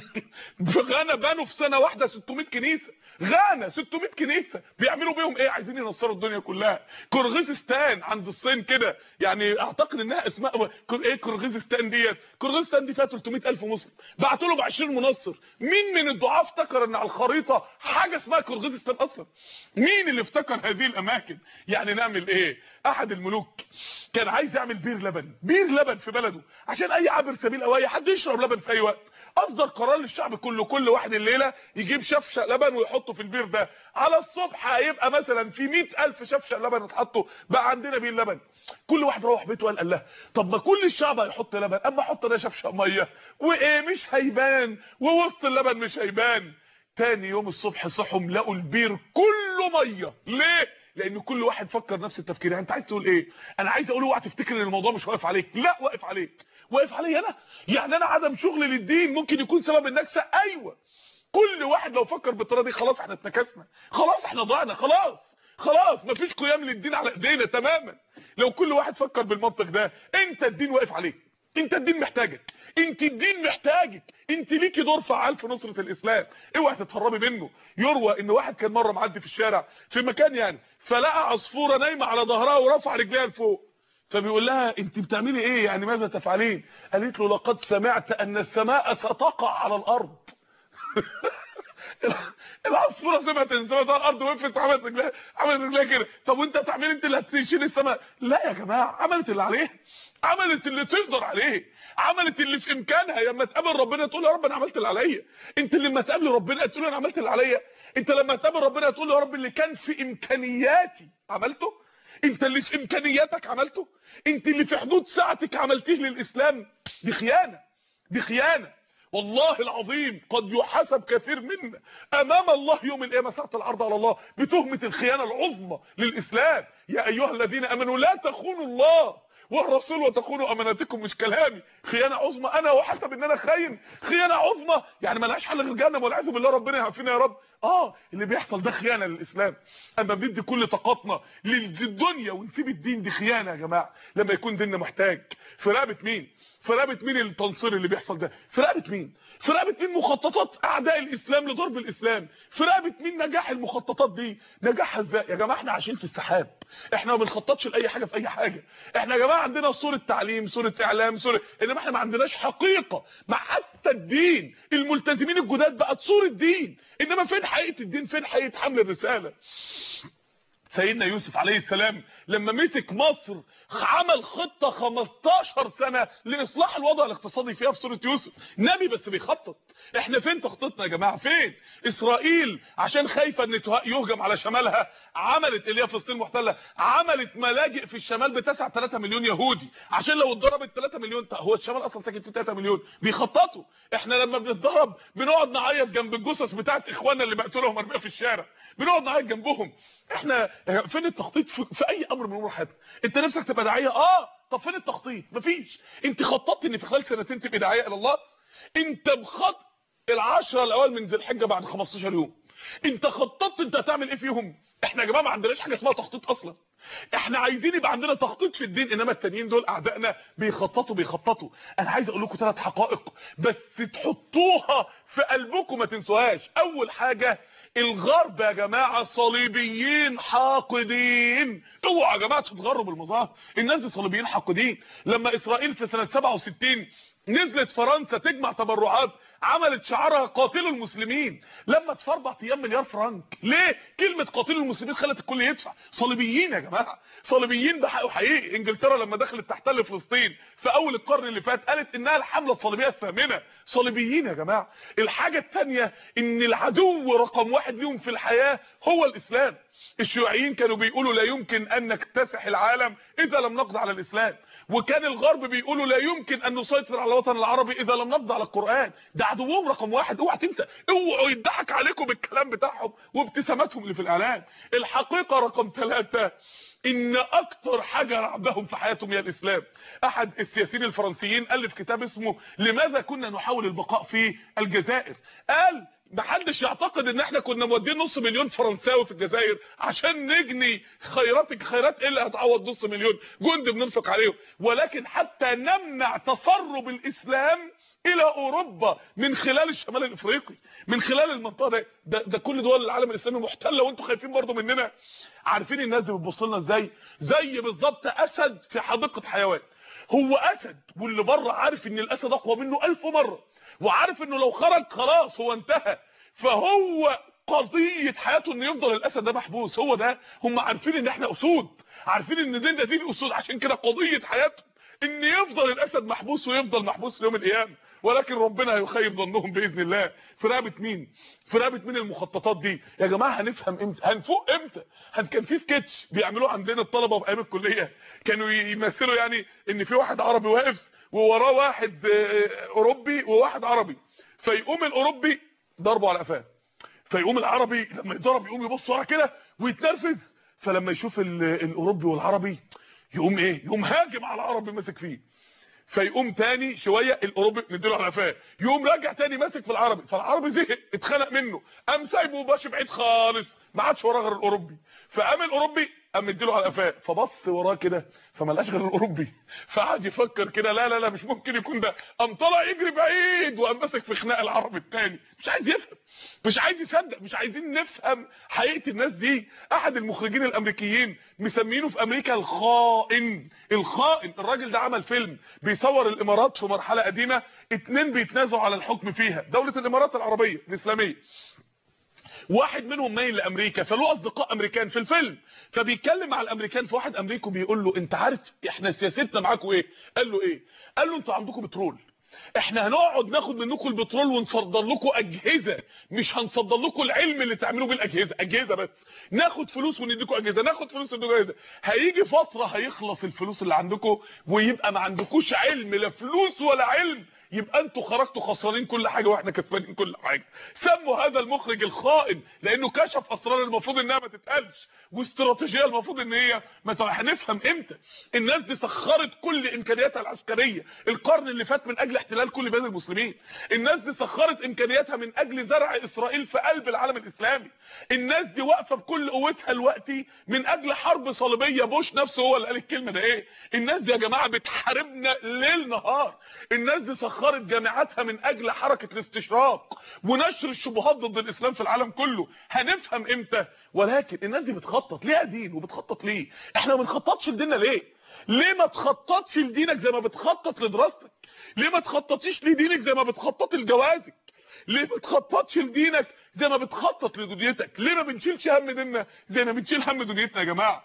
في غانا بنوا في سنه واحده 600 كنيسه. غانا 600 كنيسه بيعملوا بيهم ايه؟ عايزين ينصروا الدنيا كلها. كرغيزستان عند الصين كده، يعني اعتقد انها اسمها ايه كرغيزستان ديت. كرغيزستان دي فيها 300,000 مسلم، بعتوا له ب 20 منصر. مين من الدعاة افتكر ان على الخريطه حاجه اسمها كرغيزستان اصلا؟ مين اللي افتكر هذه الاماكن؟ يعني نعمل ايه؟ احد الملوك كان عايز يعمل بير لبن، بير لبن في بلده عشان اي عابر سبيل او اي حد يشرب لبن في اي وقت. اصدر قرار للشعب كله، كل واحد الليله يجيب شفشق لبن ويحطه في البير ده. على الصبح هيبقى مثلا في 100,000 شفشق لبن اتحطوا، بقى عندنا بير لبن. كل واحد روح بيته قال الله، طب ما كل الشعب هيحط لبن، اما احط انا شفشق ميه وايه مش هيبان، ووسط اللبن مش هيبان. تاني يوم الصبح صحوا لقوا البير كله ميه. ليه؟ لان كل واحد فكر نفس التفكير. يعني انت عايز تقول ايه؟ انا عايز اقول اوعى تفتكر ان الموضوع مش واقف عليك، لا واقف عليك. واقف علي انا؟ يعني انا عدم شغل للدين ممكن يكون سبب النكسه؟ ايوه. كل واحد لو فكر بالطريقه دي خلاص احنا اتنكسنا، خلاص احنا ضعنا، خلاص مفيش قيام للدين على ايدينا تماما. لو كل واحد فكر بالمنطق ده، انت الدين واقف عليك، انت الدين محتاجك، انت الدين محتاجك، انت ليكي دور فعال في نصره الاسلام، اوعي تتهربي منه. يروى ان واحد كان مره معدي في الشارع في مكان يعني، فلقى عصفوره نايمه على ظهرها ورفع رجليها لفوق، فبيقول لها انت بتعملي ايه؟ يعني ماذا تفعلين؟ قالت له لقد سمعت ان السماء ستقع على الارض. العصفوره سمعت ان السماء على الارض، وقفت عملت رجليها كده. طب وانت تعملي انت اللي هتشيل السماء؟ لا يا جماعه، عملت اللي عليها، عملت اللي تقدر عليه، عملت اللي في امكانها. لما تقابل ربنا تقول يا رب انا عملت اللي عليا. انت لما تقابل ربنا تقول انا عملت اللي عليا. انت لما تقابل ربنا تقول يا رب اللي كان في امكانياتي عملته. انت اللي في امكانياتك عملته. انت اللي في حدود ساعتك عملتيه للاسلام. دي خيانه، دي خيانه. والله العظيم قد يحاسب كثير منا امام الله يوم القيامه ساعه العرض على الله بتهمه الخيانه العظمى للاسلام. يا ايها الذين امنوا لا تخونوا الله والرسول وتخونوا اماناتكم. مش كلامي، خيانه عظمى. انا وحسب ان انا خاين، خيانه عظمى يعني ملهاش حل غير جهنم والعياذ بالله، ربنا يعافينا يا رب. اللي بيحصل ده خيانه للاسلام. اما بندي كل طاقتنا للدنيا ونسيب الدين، دي خيانه يا جماعه. لما يكون ديننا محتاج. في رقبه مين؟ في رقبه مين التنصير اللي بيحصل ده؟ في رقبه مين؟ في رقبه مين مخططات اعداء الاسلام لضرب الاسلام؟ في رقبه مين نجاح المخططات دي؟ نجاحها ازاي يا جماعه؟ احنا عايشين في السحاب، احنا ما بنخططش لاي حاجه في اي حاجه. احنا يا جماعه عندنا صوره تعليم، صوره اعلام، صوره، انما احنا ما عندناش حقيقه. مع حتى الدين الملتزمين الجداد بقت صوره دين، انما فين حقيقه الدين؟ فين حقيقه حمل الرساله؟ سيدنا يوسف عليه السلام لما مسك مصر عمل خطة 15 سنة لإصلاح الوضع الاقتصادي فيها. في سورة يوسف نبي بس بيخطط. احنا فين تخطيطنا يا جماعة؟ فين؟ إسرائيل عشان خايفة ان يهجم على شمالها عملت، اللي هي فلسطين المحتلة، عملت ملاجئ في الشمال بتسع 3 مليون يهودي عشان لو اتضربت 3 مليون. هو الشمال اصلا ساكن فيه 3 مليون. بيخططوا. احنا لما بنتضرب بنقعد نعيط جنب الجثث بتاعت اخواننا اللي مقتولهم مرميه في الشارع، بنقعد نعيط جنبهم. احنا فين التخطيط في اي امر من امور حياتنا؟ انت نفسك تبقى داعيه؟ طب فين التخطيط؟ مفيش. انت خططت ان في خلال سنتين تبقى داعيه الى الله؟ انت بخط ال10 الاوائل من ذي الحجه بعد 15 يوم، انت خططت انت هتعمل ايه فيهم؟ احنا يا جماعه ما عندناش حاجه اسمها تخطيط اصلا. احنا عايزين يبقى عندنا تخطيط في الدين، انما التانيين دول اعدائنا بيخططوا. انا عايز اقول لكم 3 حقائق بس تحطوها في قلبكم ما تنسوهاش. اول حاجه، الغرب يا جماعه صليبيين حاقدين. اوعوا يا جماعه تتغروا بالمظاهر، الناس دي صليبيين حاقدين. لما اسرائيل في سنه 67 نزلت فرنسا تجمع تبرعات، عملت شعارها قاتلوا المسلمين، لما في 4 ايام مليار فرنك. ليه؟ كلمه قاتلوا المسلمين خلت الكل يدفع. صليبيين يا جماعه، صليبيين بحقه حقيقي. انجلترا لما دخلت تحتل فلسطين في اول القرن اللي فات قالت انها الحمله الصليبيه الثامنه. صليبيين يا جماعه. الحاجه الثانيه ان العدو رقم 1 ليهم في الحياه هو الاسلام. الشيوعيين كانوا بيقولوا لا يمكن ان نكتسح العالم اذا لم نقضي على الاسلام، وكان الغرب بيقولوا لا يمكن ان نسيطر على الوطن العربي اذا لم نقضي على القران. ده عدوهم رقم 1. اوعى تنسى، اوعوا يضحك عليكم بالكلام بتاعهم وابتساماتهم اللي في الاعلام. الحقيقه رقم 3 ان اكتر حاجه رعبهم في حياتهم هي الاسلام. احد السياسيين الفرنسيين الف كتاب اسمه لماذا كنا نحاول البقاء في الجزائر. قال محدش يعتقد ان احنا كنا مودين نص مليون فرنساوي في الجزائر عشان نجني خيراتك. خيرات ايه اللي هتعوض نص مليون جند بننفق عليهم؟ ولكن حتى نمنع تسرب الاسلام الى اوروبا من خلال الشمال الافريقي، من خلال المنطقه ده كل دول العالم الاسلامي محتله وانتم خايفين برضو مننا. عارفين الناس دي بتبص لنا ازاي؟ زي بالظبط اسد في حديقه حيوان. هو اسد واللي بره عارف ان الاسد اقوى منه 1000 مره، وعارف انه لو خرج خلاص هو انتهى. فهو قضيه حياته انه يفضل الاسد ده محبوس. هو ده، هم عارفين ان احنا اسود، عارفين ان ديننا دين الاسود، عشان كده قضيه حياتهم ان يفضل الاسد محبوس ويفضل محبوس ليوم القيامه. ولكن ربنا هيخيب ظنهم باذن الله. في رقبه مين؟ في رقبه مين المخططات دي يا جماعه؟ هنفهم امتى؟ هنفوق امتى؟ كان في سكتش بيعملوه عندنا الطلبه في ايام الكليه، كانوا يمثلوا يعني ان في واحد عربي واقف ووراه واحد اوروبي وواحد عربي، فيقوم الاوروبي ضربه على قفاه، فيقوم العربي لما يضرب يقوم يبص ورا كده ويتنرفز، فلما يشوف الاوروبي والعربي يقوم ايه؟ يقوم هاجم على العربي ماسك فيه، فيقوم تاني شويه الاوروبي مديله على قفاه، يقوم راجع تاني ماسك في العربي، فالعربي زهق اتخنق منه، قام سايبه وماشي بعيد خالص، ما عادش وراه غير الاوروبي، فقام الاوروبي قام مديله على قفاه، فبص وراه كده فما لقاش غير الاوروبي، فقعد يفكر كده لا لا لا مش ممكن يكون ده، قام طلع يجري بعيد وقام ماسك في خناق العربي التاني. مش عايز يفهم، مش عايز يصدق، مش عايزين نفهم حقيقه الناس دي. احد المخرجين الامريكيين مسمينه في امريكا الخائن. الخائن. الراجل ده عمل فيلم بيصور الامارات في مرحله قديمه، 2 بيتنازعوا على الحكم فيها، دوله الامارات العربيه الاسلاميه، واحد منهم مايل لامريكا، فله اصدقاء امريكان في الفيلم، فبيتكلم مع الامريكان، فواحد امريكي بيقول له انت عارف احنا سياستنا معاكم ايه؟ قال له ايه؟ قال له انتوا عندكم بترول، احنا هنقعد ناخد منكم البترول ونصدر لكم اجهزه، مش هنصدر لكم العلم اللي تعملوه بالاجهزه، اجهزه بس، ناخد فلوس ونديكم اجهزه، ناخد فلوس ونديكم اجهزه. هيجي فتره هيخلص الفلوس اللي عندكم ويبقى ما عندكوش علم، لا فلوس ولا علم، يبقى انتوا خرجتوا خسرانين كل حاجه واحنا كسبانين كل حاجه. سموا هذا المخرج الخائن لانه كشف اسرار المفروض انها ما تتقالش، واستراتيجيه المفروض ان هي ما هنفهم امتى. الناس دي سخرت كل امكانياتها العسكريه القرن اللي فات من اجل احتلال كل بلاد المسلمين. الناس دي سخرت امكانياتها من اجل زرع اسرائيل في قلب العالم الاسلامي. الناس دي واقفه بكل قوتها دلوقتي من اجل حرب صليبيه. بوش نفسه هو اللي قال الكلمه ده ايه؟ الناس دي يا جماعه بتحاربنا ليل نهار. الناس دي سخرت جامعاتها من اجل حركه الاستشراق ونشر الشبهات ضد الاسلام في العالم كله. هنفهم امتى؟ ولكن الناس دي بتخطط ليه دين؟ وبتخطط ليه؟ احنا ما بنخططش لديننا ليه؟ ليه ما تخططش لدينك زي ما بتخطط لدراستك؟ ليه ما تخططيش لدينك زي ما بتخطط لجوازك؟ ليه ما تخططش لدينك زي ما بتخطط لدنيتك؟ ليه ما بنشيلش هم ديننا زي ما بنشيل هم دنيتنا يا جماعه؟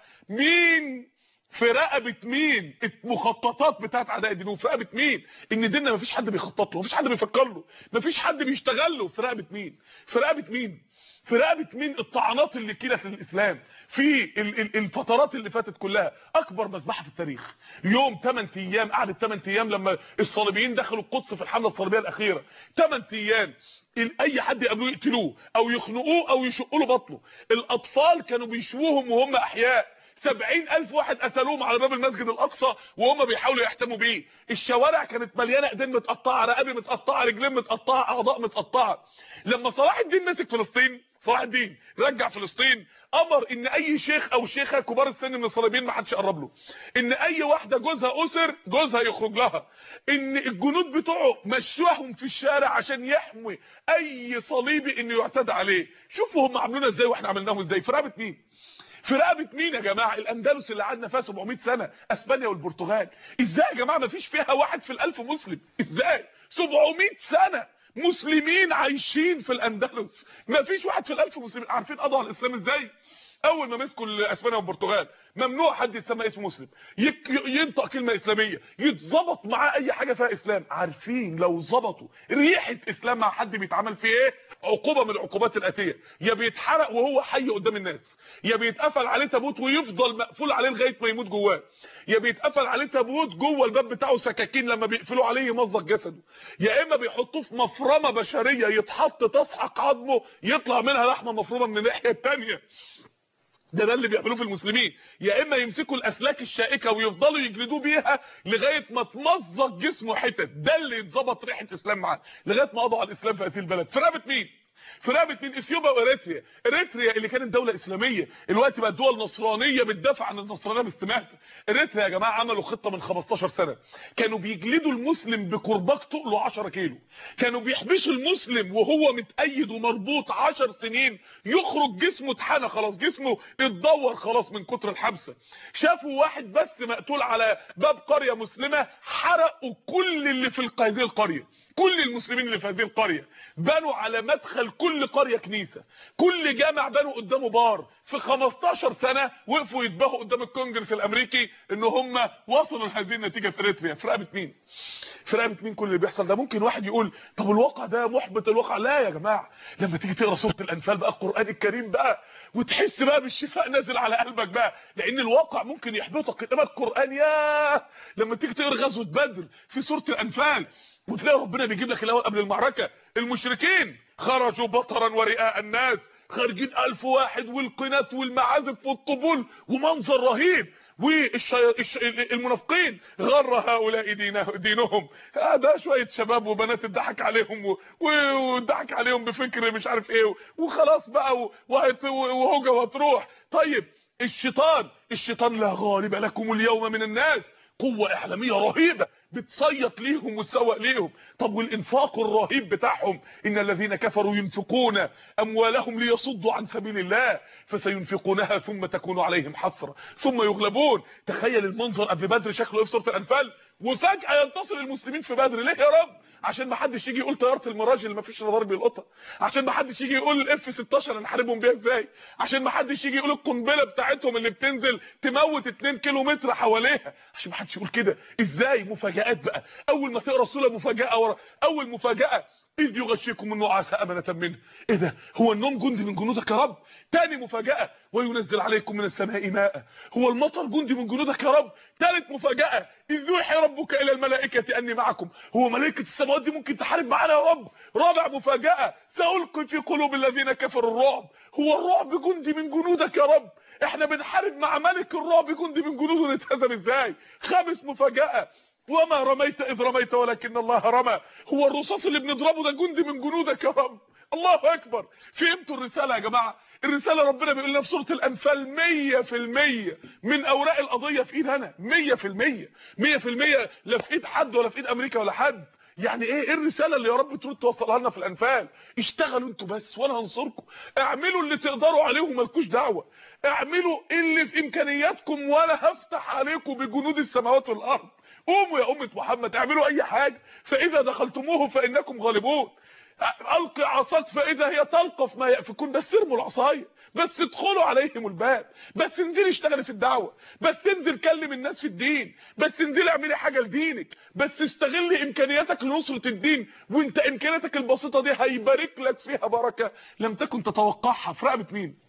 مين في رقبه مين المخططات بتاعت اعداء الدين؟ وفي رقبه مين ان ديننا مفيش حد بيخطط له، مفيش حد بيفكر له، مفيش حد بيشتغل له؟ في رقبه مين؟ في رقبه مين؟ في رقبه مين الطعنات اللي كيلت للاسلام في الفترات اللي فاتت كلها؟ اكبر مذبحه في التاريخ. يوم 8 ايام، قعدت 8 ايام لما الصليبيين دخلوا القدس في الحمله الصليبيه الاخيره، 8 ايام اي حد يقابلوه يقتلوه او يخنقوه او يشقوا له بطنه. الاطفال كانوا بيشووهم وهم احياء، 70,000 واحد قتلوهم على باب المسجد الاقصى وهم بيحاولوا يحتموا بيه. الشوارع كانت مليانه ايدين متقطعه، رقابي متقطعه، رجلين متقطعه، اعضاء متقطعه. لما صلاح الدين مسك فلسطين، صلاح الدين رجع فلسطين، امر ان اي شيخ او شيخه كبار السن من الصليبيين ما حدش يقرب له، ان اي واحده جوزها اسر جوزها يخرج لها، ان الجنود بتوعه مشوهم في الشارع عشان يحمي اي صليبي انه يعتدى عليه. شوفوا هم عملونا ازاي واحنا عملناهم ازاي. في رقبه مين؟ في رقبه مين يا جماعه؟ الاندلس اللي قعدنا فيها 700 سنه، اسبانيا والبرتغال، ازاي يا جماعه ما فيش فيها واحد في الالف مسلم؟ ازاي 700 سنه مسلمين عايشين في الاندلس ما فيش واحد في الالف مسلمين؟ عارفين قضوا على الاسلام ازاي؟ اول ما مسكوا اسبانيا والبرتغال ممنوع حد يتسمى اسم مسلم، ينطق كلمه اسلاميه، يتظبط معاه اي حاجه فيها اسلام. عارفين لو ظبطوا ريحه اسلام مع حد بيتعمل فيه ايه؟ عقوبه من العقوبات الاتيه، يا بيتحرق وهو حي قدام الناس، يا بيتقفل عليه تابوت ويفضل مقفول عليه لغايه ما يموت جواه، يا بيتقفل عليه تابوت جوه الباب بتاعه سكاكين لما بيقفلوا عليه يمزق جسده، يا اما بيحطوه في مفرمه بشريه يتحط تسحق عظمه يطلع منها لحمه مفرومه من الناحيه الثانيه. ده اللي بيعملوه في المسلمين. يا اما يمسكوا الاسلاك الشائكه ويفضلوا يجلدوه بيها لغايه ما تمزق جسمه حتت، ده اللي يتظبط ريحه اسلام معاه لغايه ما قضوا على الاسلام في هذه البلد. في رقبه مين؟ في رقبه مين؟ اثيوبيا واريتريا. اريتريا اللي كانت دوله اسلاميه دلوقتي بقت دول نصرانيه بتدافع عن النصرانيه باستماتة. اريتريا يا جماعه عملوا خطه من 15 سنه، كانوا بيجلدوا المسلم بكرباج تقله 10 كيلو، كانوا بيحبسوا المسلم وهو متأيد ومربوط 10 سنين، يخرج جسمه اتحنى خلاص، جسمه اتدور خلاص من كتر الحبسه. شافوا واحد بس مقتول على باب قريه مسلمه، حرقوا كل اللي في هذه القريه، كل المسلمين اللي في هذه القريه، بنوا على مدخل كل قريه كنيسه، كل جامع بنوا قدامه بار. في 15 سنه وقفوا يتباهوا قدام الكونجرس الامريكي ان هم وصلوا لهذه النتيجه في اريتريا. في رقبه مين؟ في رقبه مين كل اللي بيحصل ده؟ ممكن واحد يقول طب الواقع ده محبط الواقع. لا يا جماعه، لما تيجي تقرا سوره الانفال بقى، القران الكريم بقى، وتحس بقى بالشفاء نازل على قلبك بقى، لان الواقع ممكن يحبطك، انما القران ياه. لما تيجي تقرا غزوه بدر في سوره الانفال وتلاقي ربنا بيجيب لك الاول قبل المعركه المشركين خرجوا بطرا ورئاء الناس، خارجين 1000 واحد والقنات والمعازف والطبول ومنظر رهيب، والمنافقين غر هؤلاء دينهم. ده شويه شباب وبنات اتضحك عليهم واتضحك عليهم بفكر مش عارف ايه وخلاص بقى وهوجه وهتروح. طيب الشيطان لا غالب لكم اليوم من الناس، قوه اعلاميه رهيبه بتصيط ليهم وتسوق ليهم. طب والانفاق الرهيب بتاعهم، ان الذين كفروا ينفقون اموالهم ليصدوا عن سبيل الله فسينفقونها ثم تكون عليهم حسره ثم يغلبون. تخيل المنظر قبل بدر شكله ايه في سوره الانفال، وفجاه ينتصر المسلمين في بدر. ليه يا رب؟ عشان ما حدش يجي يقول طياره الميراج اللي ما فيش رادار بيلقطها، عشان ما حدش يجي يقول الاف 16 هنحاربهم بيها ازاي، عشان ما حدش يجي يقول القنبله بتاعتهم اللي بتنزل تموت 2 كيلو متر حواليها، عشان ما حدش يقول كده. ازاي؟ مفاجآت بقى. اول ما تقرا سوره مفاجاه ورا اول مفاجاه، اذ يغشيكم النعاس امنه منه. ايه ده؟ هو النوم جندي من جنودك يا رب؟ تاني مفاجاه، وينزل عليكم من السماء ماء. هو المطر جندي من جنودك يا رب؟ تالت مفاجاه، اذ يوحي ربك الى الملائكه اني معكم. هو ملائكه السماوات دي ممكن تحارب معانا يا رب؟ رابع مفاجاه، سألقي في قلوب الذين كفروا الرعب. هو الرعب جندي من جنودك يا رب؟ احنا بنحارب مع ملك الرعب جندي من جنوده، نتهزم ازاي؟ خامس مفاجاه، وما رميت اذ رميت ولكن الله رمى. هو الرصاص اللي بنضربه ده جندي من جنودك يا رب؟ الله اكبر. فهمتوا الرساله يا جماعه؟ الرساله ربنا بيقول لنا في سوره الانفال 100% من اوراق القضيه في ايد انا، 100%، 100% لا في ايد حد ولا في ايد امريكا ولا حد. يعني ايه الرساله اللي يا رب تريد توصلها لنا في الانفال؟ اشتغلوا انتوا بس وانا هنصركم، اعملوا اللي تقدروا عليه ومالكوش دعوه، اعملوا اللي في امكانياتكم وانا هفتح عليكم بجنود السماوات والارض. قوموا يا امه محمد اعملوا اي حاجه، فاذا دخلتموه فانكم غالبون. القي عصاك فاذا هي تلقف ما يأفكون. بس ارموا العصايه، بس ادخلوا عليهم الباب، بس انزلي اشتغلي في الدعوه، بس انزل كلم الناس في الدين، بس انزلي اعملي حاجه لدينك، بس استغلي امكانياتك لنصره الدين، وانت امكانياتك البسيطه دي هيبارك لك فيها بركه لم تكن تتوقعها. في رقبه مين؟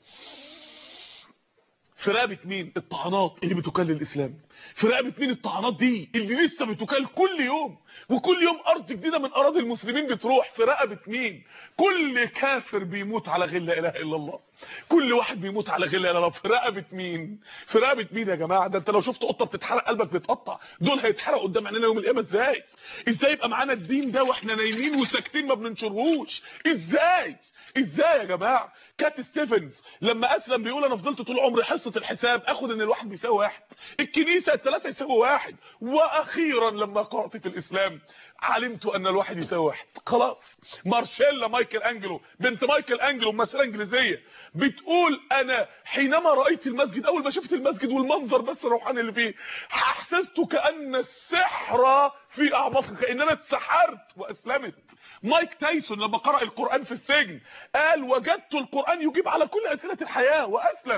في رقبه مين؟ الطعنات اللي بتكل الاسلام. في رقبه مين الطعنات دي اللي لسه بتكل كل يوم، وكل يوم ارض جديده من اراضي المسلمين بتروح؟ في رقبه مين؟ كل كافر بيموت على غير لا اله الا الله. كل واحد بيموت على غل. انا في رقبه مين؟ في رقبه مين يا جماعه؟ ده انت لو شفت قطه بتتحرق قلبك بيتقطع. دول هيتحرقوا قدام عينينا يوم القيامه ازاي؟ ازاي يبقى معانا الدين ده واحنا نايمين وساكتين ما بننشرهوش؟ ازاي يا جماعه؟ كات ستيفنز لما اسلم بيقول انا فضلت طول عمري حصه الحساب اخد ان الواحد بيساوي واحد، الكنيسه الثلاثه يساوي واحد، واخيرا لما قرات في الاسلام علمت ان الواحد يساوي واحد. خلاص. مارشيلا مايكل انجلو بنت مايكل انجلو ممثله انجليزيه بتقول انا حينما رايت المسجد، اول ما شفت المسجد والمنظر بس الروحاني اللي فيه، احسست كان السحر في اعماقي، كان انا اتسحرت واسلمت. مايك تايسون لما قرأ القرآن في السجن قال وجدت القرآن يجيب على كل أسئلة الحياة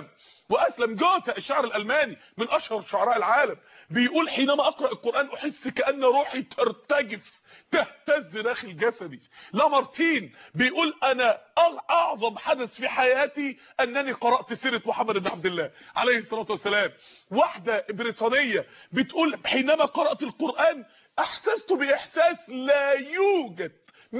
وأسلم. جوتا الشاعر الألماني من أشهر شعراء العالم بيقول حينما أقرأ القرآن أحس كأن روحي ترتجف تهتز داخل جسدي. لامارتين بيقول أنا أعظم حدث في حياتي أنني قرأت سيرة محمد بن عبد الله عليه الصلاة والسلام. واحدة بريطانية بتقول حينما قرأت القرآن أحسست بإحساس لا يوجد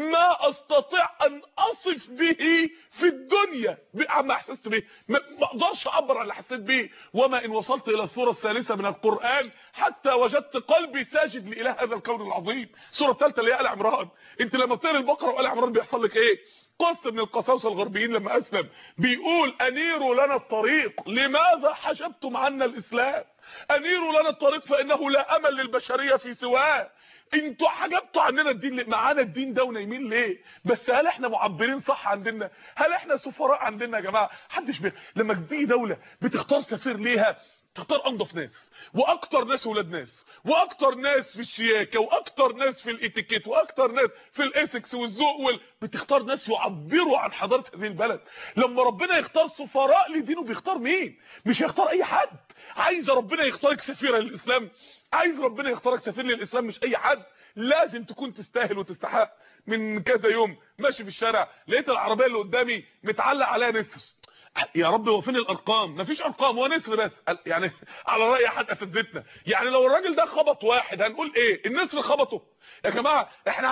ما استطيع ان اصف به في الدنيا عما احسست به، ما اقدرش اعبر عن اللي حسيت به. وما ان وصلت الى السوره الثالثه من القران حتى وجدت قلبي ساجد لاله هذا الكون العظيم. السوره الثالثه اللي هي ال عمران. انت لما بتقرا البقره وال عمران بيحصل لك ايه؟ قص من القساوسه الغربيين لما اسلم بيقول انيروا لنا الطريق، لماذا حجبتم عنا الاسلام؟ انيروا لنا الطريق فانه لا امل للبشريه في سواه. انتوا حجبتوا عننا الدين، معانا الدين ده ونايمين ليه؟ بس هل احنا معبرين صح عندنا؟ هل احنا سفراء عندنا يا جماعه؟ محدش لما تيجي دوله بتختار سفير ليها تختار انضف ناس واكتر ناس ولاد ناس واكتر ناس في الشياكه واكتر ناس في الاتيكيت واكتر ناس في الايثكس والذوق بتختار ناس يعبروا عن حضاره هذه البلد. لما ربنا يختار سفراء لدينه بيختار مين؟ مش هيختار اي حد. عايز ربنا يختارك سفيره للاسلام، عايز ربنا يختارك سفير للاسلام مش اي حد. لازم تكون تستاهل وتستحق. من كذا يوم ماشي في الشارع لقيت العربيه اللي قدامي متعلق عليها نسر. يا رب هو فين الارقام؟ مفيش ارقام، هو نسر بس. يعني على راي احد اساتذتنا يعني لو الراجل ده خبط واحد هنقول ايه؟ النسر خبطه. يا جماعه احنا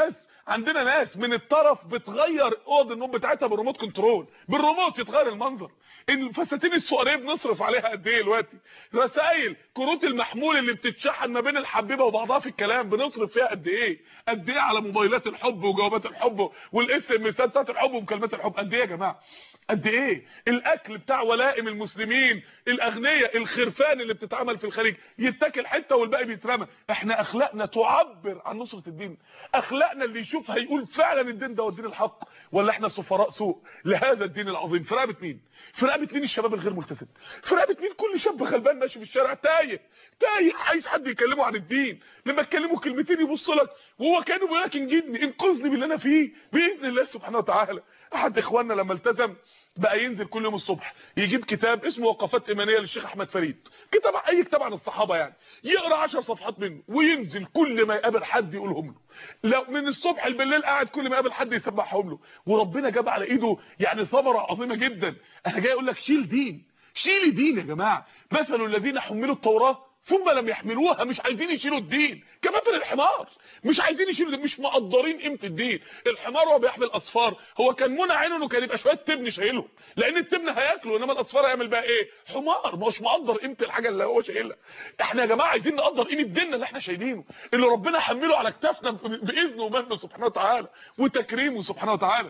عندنا ناس من الطرف بتغير اوضه النوم بتاعتها بالريموت كنترول، بالريموت يتغير المنظر. الفساتين السواريه بنصرف عليها قد ايه دلوقتي؟ رسائل كروت المحمول اللي بتتشحن ما بين الحبيبه وبعضها في الكلام بنصرف فيها قد ايه؟ قد ايه على موبايلات الحب وجوابات الحب والاس ام اس بتاعت الحب ومكالمات الحب؟ قد ايه يا جماعه؟ قد ايه؟ الاكل بتاع ولائم المسلمين الاغنياء الخرفان اللي بتتعمل في الخليج يتاكل حته والباقي بيترمى. احنا اخلاقنا تعبر عن نصره الدين؟ اخلاقنا اللي يشوف هيقول فعلا الدين ده هو الدين الحق؟ ولا احنا سفراء سوء لهذا الدين العظيم؟ في رقبه مين؟ في رقبه مين الشباب الغير ملتزم؟ في رقبه مين كل شاب غلبان ماشي في الشارع تايه عايز حد يكلمه عن الدين؟ لما تكلمه كلمتين يبص لك وهو كانه بيقول لك انجدني انقذني باللي انا فيه باذن الله سبحانه وتعالى. احد اخواننا لما التزم بقى ينزل كل يوم الصبح يجيب كتاب اسمه وقفات ايمانيه للشيخ احمد فريد، اي كتاب عن الصحابه يعني، يقرا 10 صفحات منه وينزل كل ما يقابل حد يقولهم له. لو من الصبح بالليل قاعد كل ما يقابل حد يسبحهم له، وربنا جاب على ايده يعني ثمره عظيمه جدا. انا جاي اقول لك شيل دين يا جماعه. مثل الذين حملوا التوراه ثم لم يحملوها، مش عايزين يشيلوا الدين كمثل الحمار، مش عايزين يشيلوا، مش مقدرين قيمه الدين. الحمار وهو بيحمل اصفار هو كان منع عينه انه كان يبقى شويه تبن شايلهم، لان التبن هياكله، انما الاصفار هيعمل بقى ايه؟ حمار، مش مقدر قيمه الحاجه اللي هو شايلها. احنا يا جماعه عايزين نقدر قيمه ديننا اللي احنا شايلينه، اللي ربنا حمله على كتافنا باذنه ومنه سبحانه وتعالى وتكريمه سبحانه وتعالى.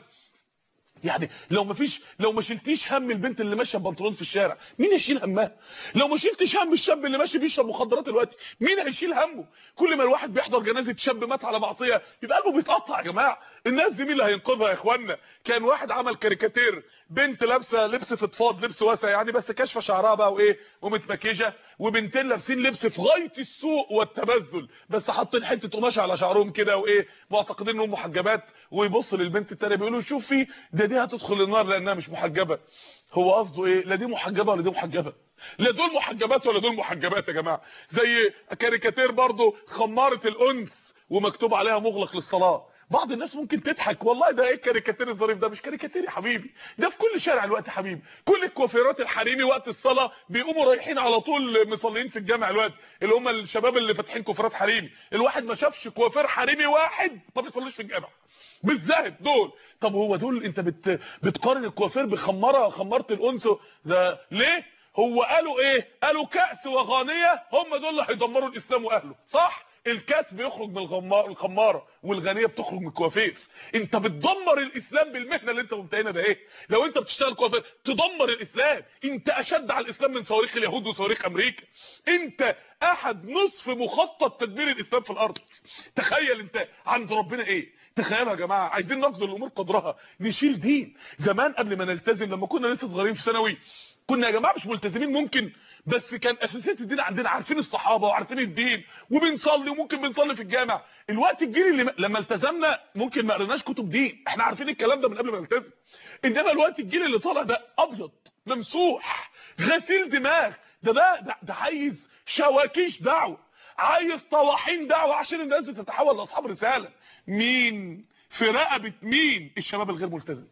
يعني لو ما شلتيش هم البنت اللي ماشيه ببنطلون في الشارع مين هيشيل همها؟ لو ما شلتش هم الشاب اللي ماشي بيشرب مخدرات دلوقتي مين هيشيل همه؟ كل ما الواحد بيحضر جنازه شاب مات على معصيه يبقى قلبه بيتقطع. يا جماعه الناس دي مين اللي هينقذها يا اخوانا؟ كان واحد عمل كاريكاتير بنت لابسه لبس فضفاض، لبس واسع يعني بس كاشفه شعرها بقى وايه ومتمكيجه، وبنتين لابسين لبس في غايه السوء والتبذل بس حاطين حته قماشه على شعرهم كده وايه معتقدين انهم محجبات، ويبص للبنت الثانيه بيقولوا شوفي دي هتدخل النار لانها مش محجبه. هو قصده ايه؟ لا دي محجبه ولا دي محجبه، لا دول محجبات ولا دول محجبات يا جماعه. زي كاريكاتير برضو خماره الانس ومكتوب عليها مغلق للصلاه. بعض الناس ممكن تضحك والله ده ايه الكاريكاتير الظريف ده؟ مش كاريكاتير يا حبيبي، ده في كل شارع الوقت يا حبيبي. كل الكوافيرات الحريمي وقت الصلاه بيقوموا رايحين على طول مصلين في الجامع الوقت، اللي هم الشباب اللي فاتحين كوافيرات حريمي. الواحد ما شافش كوافير حريمي واحد ما بيصليش في الجامع، بالذهب دول. طب هو دول انت بتقارن الكوافير خمره الانس ده ليه؟ هو قالوا ايه؟ قالوا كأس وغانية، هم دول اللي هيدمروا الاسلام واهله، صح؟ الكاس بيخرج من الخماره والغانيه بتخرج من الكوافير. انت بتدمر الاسلام بالمهنه اللي انت ممتهنها ده. ايه لو انت بتشتغل كوافير تدمر الاسلام؟ انت اشد على الاسلام من صواريخ اليهود وصواريخ امريكا. انت احد نصف مخطط تدمير الاسلام في الارض. تخيل انت عند ربنا ايه. تخيلوا يا جماعه، عايزين نقدر الامور قدرها، نشيل دين. زمان قبل ما نلتزم لما كنا لسه صغيرين في ثانوي كنا يا جماعه مش ملتزمين ممكن، بس كان اساسيات الدين عندنا، عارفين الصحابه وعارفين الدين وبنصلي وممكن بنصلي في الجامع. الوقت الجيل اللي لما التزمنا ممكن ما قريناش كتب دين، احنا عارفين الكلام ده من قبل ما نلتزم. انما الوقت الجيل اللي طالع ده ابيض ممسوح غسيل دماغ، ده عايز شواكيش دعوه، عايز طواحين دعوه عشان الناس تتحول لاصحاب رساله. مين في رقبه مين؟ الشباب الغير ملتزم.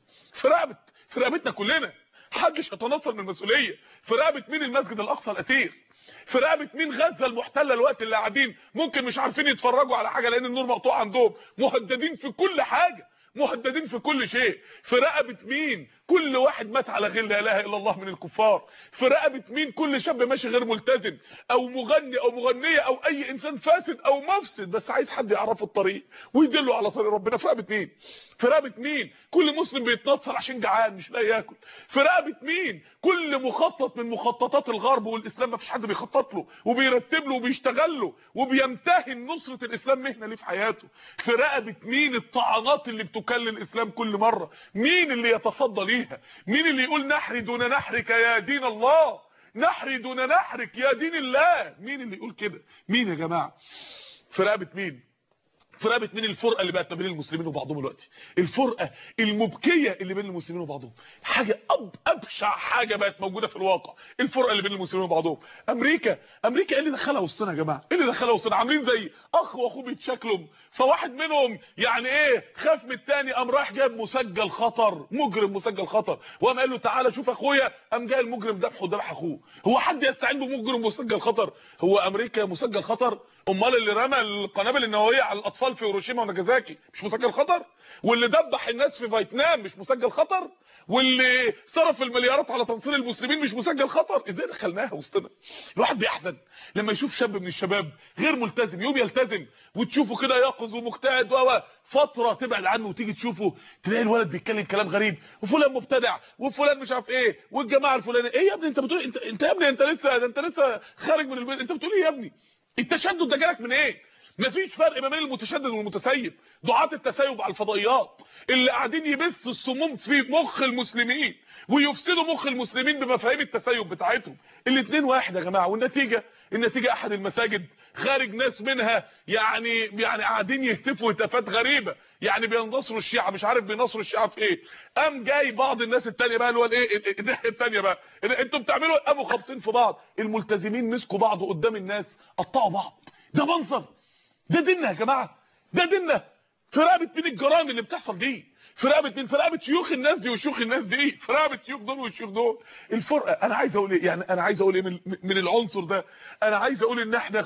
في رقبتنا كلنا، محدش هيتنصل من المسؤوليه. في رقبه مين المسجد الاقصى الاسير؟ في رقبه مين غزه المحتله الوقت اللي قاعدين ممكن مش عارفين يتفرجوا على حاجه لان النور مقطوع عندهم، مهددين في كل حاجه، مهددين في كل شيء. في رقبه مين كل واحد مات على غير لا اله الا الله من الكفار؟ في رقبه مين كل شاب ماشي غير ملتزم او مغني او مغنيه او اي انسان فاسد او مفسد بس عايز حد يعرفه الطريق ويدله على طريق ربنا؟ في رقبه مين؟ في رقبه مين كل مسلم بيتنصر عشان جعان مش لاقي ياكل؟ في رقبه مين كل مخطط من مخططات الغرب والاسلام ما فيش حد بيخطط له وبيرتب له وبيشتغل له وبيمتهن نصره الاسلام مهنه ليه في حياته؟ في رقبه مين الطعنات اللي بتكلل الاسلام كل مره؟ مين اللي يتصدى ليها؟ مين اللي يقول نحري دون نحرك يا دين الله، نحري دون نحرك يا دين الله؟ مين اللي يقول كده؟ مين يا جماعه؟ في رقبه مين؟ في رقبه مين الفرقه اللي بقت ما بين المسلمين وبعضهم دلوقتي؟ الفرقه المبكيه اللي بين المسلمين وبعضهم، حاجه ابشع حاجه بقت موجوده في الواقع، الفرقه اللي بين المسلمين وبعضهم. امريكا ايه اللي دخلها وسطنا يا جماعه؟ ايه اللي دخلها وسطنا؟ عاملين زي اخ واخوه بيتشكلوا، فواحد منهم يعني ايه خاف من الثاني، قام راح جاب مسجل خطر، مجرم مسجل خطر، وقام قال له تعالى شوف اخويا، قام جاي المجرم ذبح اخوه. هو حد يستعين بمجرم مسجل خطر؟ هو امريكا مسجل خطر؟ امال اللي رمى القنابل النوويه على الاطفال في هيروشيما وناجازاكي مش مسجل خطر؟ واللي دبح الناس في فيتنام مش مسجل خطر؟ واللي صرف المليارات على تنصير المسلمين مش مسجل خطر؟ ازاي دخلناها وسطنا؟ الواحد بيحزن لما يشوف شاب من الشباب غير ملتزم يوم يلتزم وتشوفه كده يقظ ومجتهد فتره تبعد عنه وتيجي تشوفه تلاقي الولد بيتكلم كلام غريب، وفلان مبتدع وفلان مش عارف ايه والجماعه الفلانيه. ايه يا ابني انت بتقول؟ انت يا ابني انت لسه خارج من البيت، انت بتقول ايه يا ابني؟ التشدد ده جالك من ايه؟ مفيش فرق ما بين المتشدد والمتسيب. دعاة التسيب على الفضائيات اللي قاعدين يبثوا السموم في مخ المسلمين ويفسدوا مخ المسلمين بمفاهيم التسيب بتاعتهم، الاثنين واحد يا جماعه. والنتيجه احد المساجد خارج ناس منها يعني قاعدين يهتفوا هتافات غريبه، يعني بينصروا الشيعه، مش عارف بينصروا الشيعه في ايه. قام جاي بعض الناس الثانيه بقى اللي هو الايه الناحيه الثانيه بقى، انتوا بتعملوا قاموا خابطين في بعض، الملتزمين مسكوا بعض قدام الناس قطعوا بعض. ده منظر؟ ده ديننا يا جماعه؟ ده ديننا؟ في رقبه مين الجرائم اللي بتحصل دي؟ في رقبه مين؟ في رقبه شيوخ الناس دي وشيوخ الناس دي، في رقبه شيوخ دول والشيوخ دول. الفرقه انا عايز اقول ايه؟ يعني انا عايز اقول ايه من العنصر ده؟ انا عايز اقول ان احنا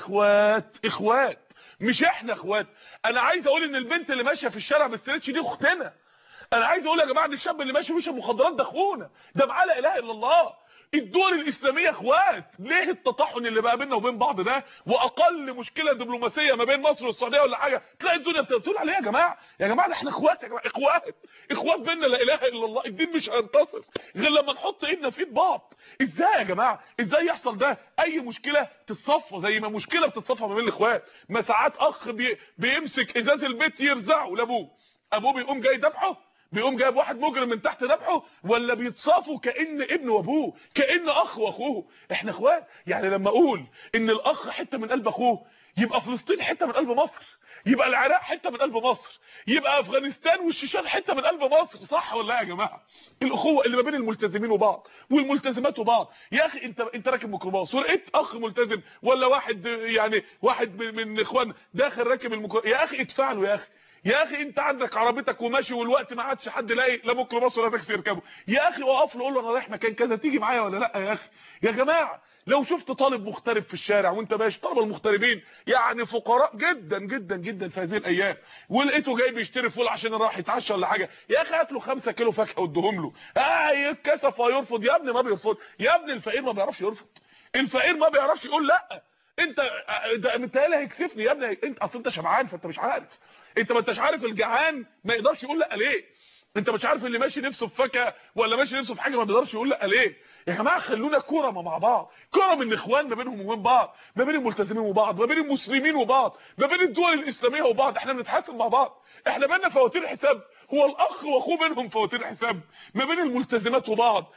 اخوات مش احنا اخوات. انا عايز اقول ان البنت اللي ماشيه في الشارع باستريتش دي اختنا. انا عايز اقول يا جماعه ان الشاب اللي ماشي بيشرب مخدرات ده اخونا، ده معاه لا اله الا الله. الدول الاسلاميه اخوات. ليه التطحن اللي بقى بيننا وبين بعض ده؟ واقل مشكله دبلوماسيه ما بين مصر والسعوديه ولا حاجه تلاقي الدنيا بتقول عليها يا جماعه ده احنا اخوات يا جماعه، اخوات بيننا لا اله الا الله. الدين مش هينتصر غير لما نحط ايدنا في ايد بعض. ازاي يا جماعه؟ ازاي يحصل ده؟ اي مشكله تتصفى زي ما مشكله بتتصفى ما بين الاخوات. ما ساعات اخ بيمسك ازاز البيت يرزعه لابوه، ابوه بيقوم جاي ذبحه، بيقوم جايب واحد مجرم من تحت ذبحه، ولا بيتصافوا كأن ابنه وابوه، كأن اخ واخوه. احنا اخوات. يعني لما اقول ان الاخ حته من قلب اخوه، يبقى فلسطين حته من قلب مصر، يبقى العراق حته من قلب مصر، يبقى افغانستان والشيشان حته من قلب مصر. صح ولا لا يا جماعه؟ الاخوه اللي ما بين الملتزمين وبعض والملتزمات وبعض. يا اخي انت راكب ميكروباص ولقيت اخ ملتزم ولا واحد من اخوان داخل راكب الميكروباص، يا اخي ادفع له، يا اخي يا اخي انت عندك عربيتك وماشي والوقت ما عادش حد لاقي لا ميكروباص ولا تاكسي يركبه، يا اخي وقف له قول له انا رايح مكان كذا تيجي معايا ولا لا يا اخي. يا جماعه لو شفت طالب مغترب في الشارع وانت ماشي، طلبه المغتربين يعني فقراء جدا جدا جدا في هذه الايام، ولقيته جاي بيشتري فول عشان راح يتعشى ولا حاجه، يا اخي هات له 5 كيلو فاكهه واديهم له. يتكسف ويرفض. يا ابني ما بيرفض يا ابني، الفقير ما بيعرفش يرفض، الفقير ما بيعرفش يقول لا. انت متهيألي هيكسفني يا ابني، انت اصل انت شبعان فانت مش عارف، انت ما انتش عارف الجعان ما يقدرش يقول لا ليه، انت مش عارف اللي ماشي نفسه في فاكهه ولا ماشي نفسه في حاجه ما بيقدرش يقول لا ليه. يا جماعه خلونا كرمه مع بعض، كرم الاخوان ما بينهم وبين بعض، ما بين الملتزمين وبعض، ما بين المسلمين وبعض، ما بين الدول الاسلاميه وبعض، احنا بنتحاسب مع بعض، احنا بيننا فواتير حساب، هو الاخ واخوه بينهم فواتير حساب، ما بين الملتزمات وبعض،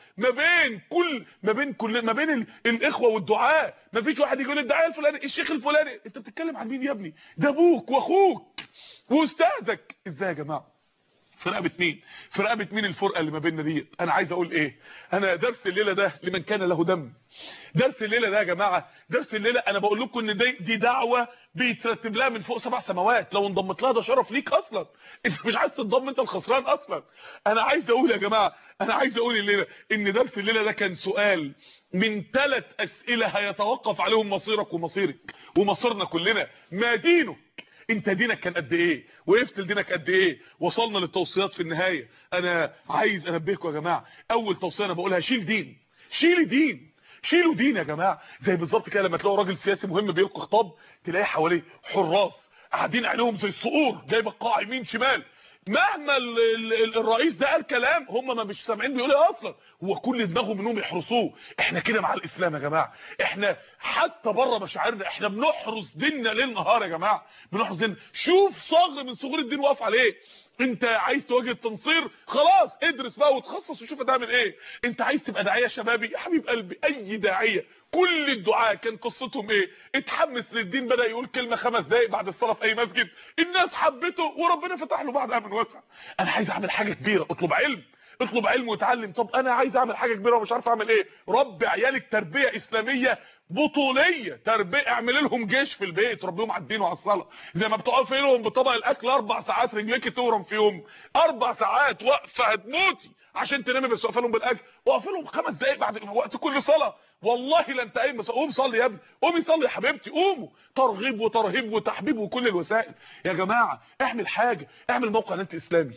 ما بين الاخوه والدعاء، ما فيش واحد يقول الداعيه الفلاني الشيخ الفلاني، انت بتتكلم عن مين يا ابني؟ ده ابوك واخوك واستاذك. ازاي يا جماعه؟ في رقبه مين؟ في رقبه مين الفرقه اللي ما بيننا ديت؟ انا عايز اقول ايه؟ انا درس الليله ده لمن كان له دم. درس الليله ده يا جماعه، درس الليله انا بقول لكم ان دي دعوه بيترتب لها من فوق 7 سماوات، لو انضمت لها ده شرف ليك اصلا، انت مش عايز تنضم انت الخسران اصلا. انا عايز اقول يا جماعه، انا عايز اقول الليله ان درس الليله ده كان سؤال من 3 اسئله هيتوقف عليهم مصيرك ومصيرك ومصيرنا كلنا. ما دينك؟ انت دينك كان قد ايه؟ وقفت لدينك قد ايه؟ وصلنا للتوصيات في النهايه. انا عايز انبهكم يا جماعه، اول توصيه انا بقولها شيل دين، شيل دين، شيلوا دين يا جماعه. زي بالظبط كده لما تلاقوا راجل سياسي مهم بيلقي خطاب تلاقي حواليه حراس قاعدين عليهم زي الصقور جايبه القاع يمين شمال، مهما الرئيس ده قال كلام هم ما مش سامعين بيقول ايه اصلا، هو كل دماغهم انهم يحرسوه. احنا كده مع الاسلام يا جماعه، احنا حتى بره مشاعرنا احنا بنحرس ديننا ليل نهار يا جماعه، بنحرس ديننا. شوف صغر من صغور الدين واقف عليه. انت عايز تواجه التنصير خلاص ادرس بقى وتخصص وشوف هتعمل ايه. انت عايز تبقى داعيه شبابي يا حبيب قلبي، اي داعيه كل الدعاء كان قصتهم ايه؟ اتحمس للدين، بدا يقول كلمه 5 دقايق بعد الصلاه في اي مسجد، الناس حبته وربنا فتح له بعدها من واسع. انا عايز اعمل حاجه كبيره، اطلب علم، اطلب علم وتعلم. طب انا عايز اعمل حاجه كبيره ومش عارف اعمل ايه. ربي عيالك تربيه اسلاميه بطوليه، تربيه، اعمل لهم جيش في البيت، ربيهم على الدين وعلى الصلاه. زي ما بتقف لهم بطبق الاكل 4 ساعات رجليك تورم فيهم، 4 ساعات واقفه هتموتي عشان تنامي، بس واقفه لهم بالاكل، واقف لهم 5 دقايق بعد وقت كل صلاه. والله لا انت قايم بس قوم صلي يا ابني، قومي صلي يا حبيبتي، قوموا. ترغيب وترهيب وتحبيب وكل الوسائل يا جماعه. اعمل حاجه، اعمل موقع نت اسلامي،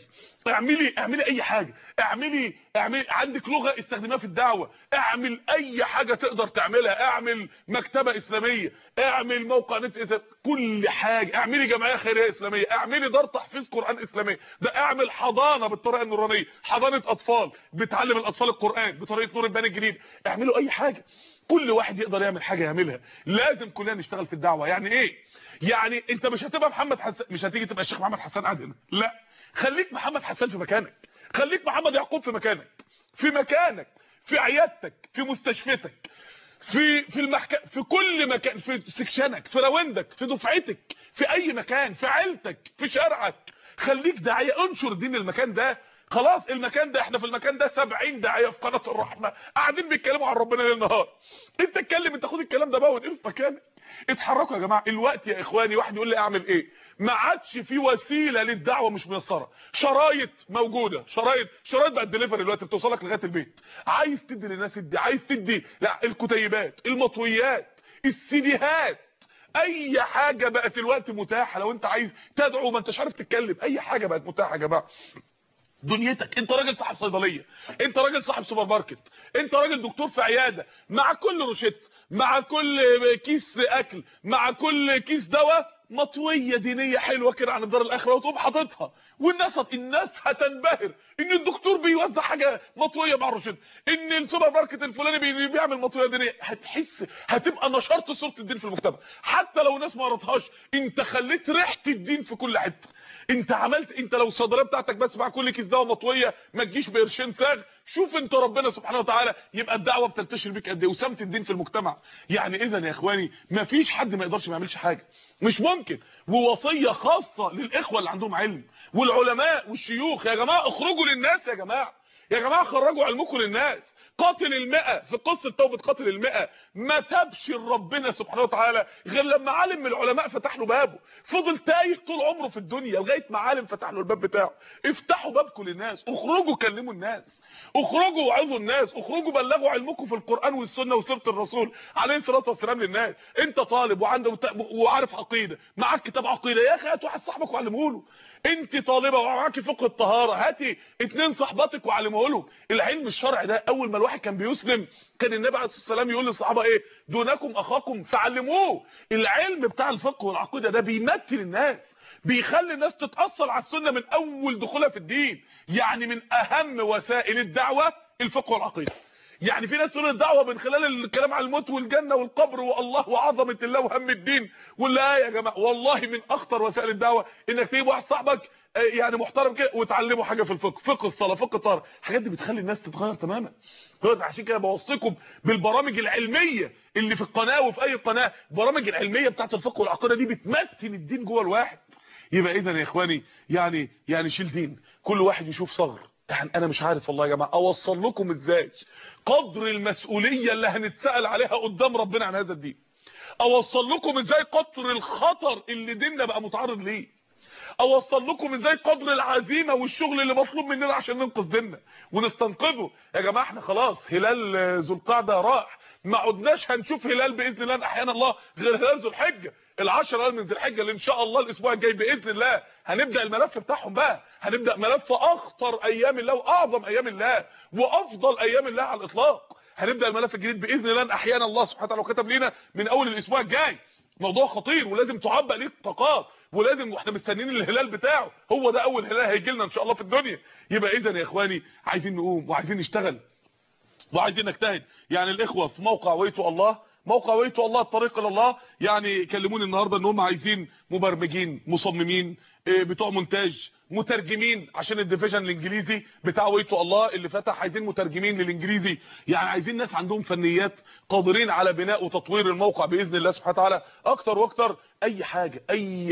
اعملي اي حاجه، اعملي عندك لغه استخدمها في الدعوه، اعمل اي حاجه تقدر تعملها، اعمل مكتبه اسلاميه، اعمل موقع نت اسلامي، كل حاجه، اعملي جمعيه خيريه اسلاميه، اعملي دار تحفيظ قران اسلاميه، ده اعمل حضانه بالطريقه النورانيه، حضانه اطفال بتعلم الاطفال القران بطريقه نور البيان الجديد. اعملوا اي حاجه، كل واحد يقدر يعمل حاجه يعملها. لازم كلنا نشتغل في الدعوه. يعني ايه؟ يعني انت مش هتبقى محمد حسان، مش هتيجي تبقى الشيخ محمد حسان قاعد هنا، لا، خليك محمد حسان في مكانك، خليك محمد يعقوب في مكانك، في مكانك، في عيادتك، في مستشفيتك، في المحكمه، في كل مكان، في سكشنك، في راوندك، في دفعتك، في اي مكان، في عيلتك، في شارعك، خليك داعيه، انشر دين المكان ده. خلاص المكان ده، احنا في المكان ده 70 داعيه في قناه الرحمه قاعدين بيتكلموا عن ربنا ليل نهار. انت اتكلم، انت خد الكلام ده بقى وانقله في مكانك. اتحركوا يا جماعه. الوقت يا اخواني واحد يقول لي اعمل ايه؟ ما عادش في وسيله للدعوه مش ميسره. شرايط موجوده، شرايط بقى الدليفري دلوقتي بتوصلك لغايه البيت. عايز تدي للناس ادي، عايز تدي لا الكتيبات، المطويات، السيديهات، اي حاجه بقت الوقت متاحه. لو انت عايز تدعو ما انتش عارف تتكلم، اي حاجه بقت متاحه يا جماعه. دنيتك، انت راجل صاحب صيدليه، انت راجل صاحب سوبر ماركت، انت راجل دكتور في عياده، مع كل روشته، مع كل كيس اكل، مع كل كيس دواء مطويه دينيه حلوه كده عن الدار الاخره وتقوم حاططها، الناس هتنبهر ان الدكتور بيوزع حاجه مطويه مع الروشته، ان السوبر ماركت الفلاني بيعمل مطويه دينيه. هتحس هتبقى نشرت صوره الدين في المجتمع، حتى لو الناس ما قرتهاش انت خليت ريحه الدين في كل حته. انت عملت، انت لو الصيدليه بتاعتك بس مع كل كيس دواء مطويه ما تجيش بقرشين ساغ، شوف انت ربنا سبحانه وتعالى يبقى الدعوه بتنتشر بيك قد ايه وسمت الدين في المجتمع. يعني اذا يا اخواني ما فيش حد ما يقدرش ما يعملش حاجه، مش ممكن. ووصيه خاصه للاخوه اللي عندهم علم والعلماء والشيوخ، يا جماعه اخرجوا للناس، يا جماعه خرجوا علمكم للناس، قاتل المئة في قصة توبة قاتل المئة ما تابش ربنا سبحانه وتعالى غير لما عالم من العلماء فتح له بابه. فضل تايه طول عمره في الدنيا لغايه ما عالم فتح له الباب بتاعه. افتحوا بابكم للناس، اخرجوا كلموا الناس، اخرجوا وعظوا الناس، اخرجوا بلغوا علمكم في القرآن والسنة وسيرة الرسول عليه الصلاة والسلام للناس. انت طالب وعارف عقيدة، معاك كتاب عقيدة، يا اخي هات واحد صاحبك وعلمه له. انت طالبة ومعاكي فقه الطهارة، هاتي 2 صحباتك وعلمه لهم. العلم الشرعي ده اول ما الواحد كان بيسلم كان النبي عليه الصلاة والسلام يقول للصحابة ايه؟ دونكم اخاكم فعلموه. العلم بتاع الفقه والعقيدة ده بيمثل الناس، بيخلي الناس تتأصل على السنة من اول دخولها في الدين. يعني من اهم وسائل الدعوة الفقه والعقيدة. يعني في ناس تقول الدعوه من خلال الكلام على الموت والجنه والقبر والله وعظمه الله وهم الدين، ولا يا جماعه والله من اخطر وسائل الدعوه انك تجيب واحد صاحبك يعني محترم كده وتعلمه حاجه في الفقه، فقه الصلاه، فقه الطهاره، الحاجات دي بتخلي الناس تتغير تماما. عشان كده بوصيكم بالبرامج العلميه اللي في القناه وفي اي قناه، البرامج العلميه بتاعت الفقه والعقيده دي بتمثل الدين جوه الواحد. يبقى اذا يا اخواني يعني شيل دين، كل واحد يشوف ثغر. انا مش عارف والله يا جماعه اوصل لكم ازاي قدر المسؤوليه اللي هنتسال عليها قدام ربنا عن هذا الدين. اوصل لكم ازاي قدر الخطر اللي ديننا بقى متعرض ليه. اوصل لكم ازاي قدر العزيمه والشغل اللي مطلوب مننا عشان ننقذ ديننا ونستنقذه. يا جماعه احنا خلاص هلال ذو القعده راح، ما عدناش هنشوف هلال باذن الله احيانا الله غير هلال ذو الحجه، ال10 من ذي الحجه اللي ان شاء الله الاسبوع الجاي باذن الله هنبدا الملف بتاعهم بقى، هنبدا ملف اخطر ايام الله واعظم ايام الله وافضل ايام الله على الاطلاق. هنبدا الملف الجديد باذن الله احيانا الله سبحانه وتعالى وكتب لينا من اول الاسبوع الجاي. موضوع خطير ولازم تعبأ ليه طاقات، ولازم واحنا مستنيين الهلال بتاعه، هو ده اول هلال هيجي لنا ان شاء الله في الدنيا. يبقى اذا يا اخواني عايزين نقوم وعايزين نشتغل وعايزين نجتهد. يعني الاخوه في موقع ويتو الله، موقع ويتو الله الطريق الى الله، يعني كلموني النهارده ان هم عايزين مبرمجين، مصممين، بتوع مونتاج، مترجمين عشان الديفيجن الانجليزي بتاع ويتو الله اللي فتح، عايزين مترجمين للانجليزي. يعني عايزين ناس عندهم فنيات قادرين على بناء وتطوير الموقع باذن الله سبحانه وتعالى اكتر واكتر. اي حاجه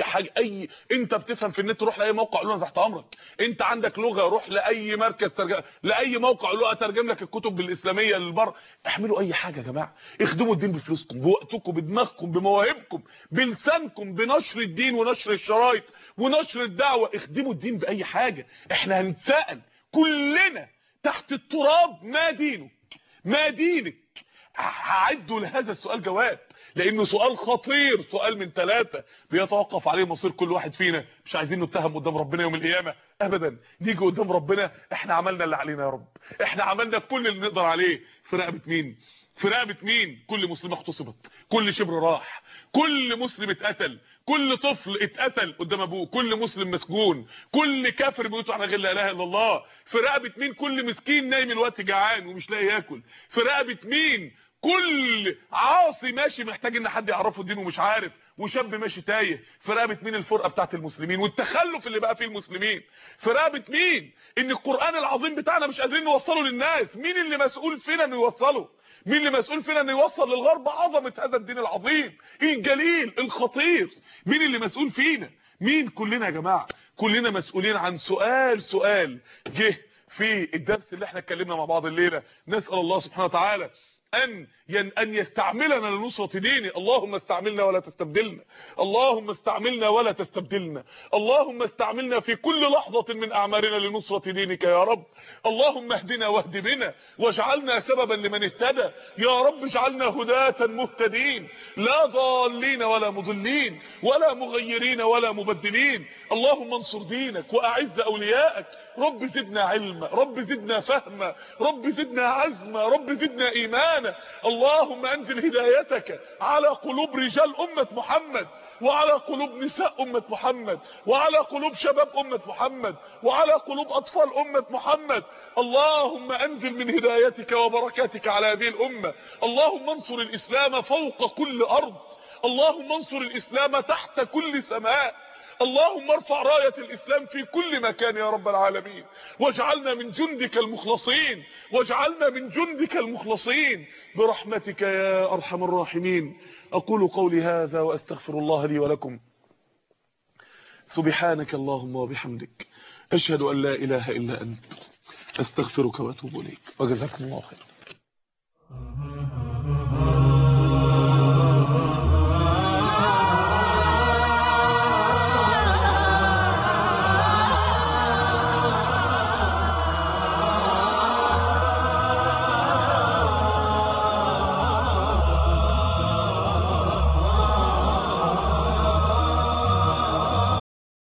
انت بتفهم في النت روح لاي موقع قول له تحت امرك. انت عندك لغه روح لاي مركز ترجمه، لاي موقع قول له اترجم لك الكتب الاسلاميه للبر. اعملوا اي حاجه يا جماعه، اخدموا الدين بفلوسكم، بوقتكم، بدماغكم، بمواهبكم، بلسانكم، بنشر الدين ونشر الشرايط ونشر الدعوه. اخدموا الدين باي حاجه. احنا هنتساءل كلنا تحت التراب ما دينك، ما دينك. هعدوا لهذا السؤال جواب، لانه سؤال خطير، سؤال من 3 بيتوقف عليه مصير كل واحد فينا. مش عايزين نتهم قدام ربنا يوم القيامه ابدا، نيجي قدام ربنا احنا عملنا اللي علينا يا رب، احنا عملنا كل اللي نقدر عليه. في رقبه مين؟ في رقبه مين؟ كل مسلمه اغتصبت، كل شبر راح، كل مسلم اتقتل، كل طفل اتقتل قدام ابوه، كل مسلم مسجون، كل كافر بيقول على غير لا اله الا الله. في رقبه مين؟ كل مسكين نايم الوقت جعان ومش لاقي ياكل. في رقبه مين؟ كل عاصي ماشي محتاج ان حد يعرفه الدين ومش عارف، وشاب ماشي تايه. في رقبه مين؟ الفرقه بتاعت المسلمين والتخلف اللي بقى فيه المسلمين. في رقبه مين؟ ان القران العظيم بتاعنا مش قادرين نوصله للناس. مين اللي مسؤول فينا انه يوصله؟ مين اللي مسؤول فينا انه يوصل للغرب عظمه هذا الدين العظيم الجليل الخطير؟ مين اللي مسؤول فينا؟ مين؟ كلنا يا جماعه، كلنا مسؤولين عن سؤال جه في الدرس اللي احنا اتكلمنا مع بعض الليله. نسال الله سبحانه وتعالى ان يستعملنا لنصرة دينه. اللهم استعملنا ولا تستبدلنا، اللهم استعملنا ولا تستبدلنا، اللهم استعملنا في كل لحظة من اعمارنا لنصرة دينك يا رب. اللهم اهدنا واهد بنا واجعلنا سببا لمن اهتدى يا رب. اجعلنا هداة مهتدين لا ضالين ولا مضلين ولا مغيرين ولا مبدلين. اللهم انصر دينك واعز اولياءك. رب زدنا علما، رب زدنا فهما، رب زدنا عزما، رب زدنا ايمانا. اللهم انزل هدايتك على قلوب رجال امة محمد، وعلى قلوب نساء امة محمد، وعلى قلوب شباب امة محمد، وعلى قلوب اطفال امة محمد. اللهم انزل من هدايتك وبركاتك على هذه الامة. اللهم انصر الاسلام فوق كل ارض، اللهم انصر الاسلام تحت كل سماء. اللهم ارفع راية الاسلام في كل مكان يا رب العالمين، واجعلنا من جندك المخلصين، واجعلنا من جندك المخلصين برحمتك يا ارحم الراحمين. اقول قولي هذا واستغفر الله لي ولكم. سبحانك اللهم وبحمدك، اشهد ان لا اله الا انت، استغفرك واتوب اليك، وجزاكم الله خيرا.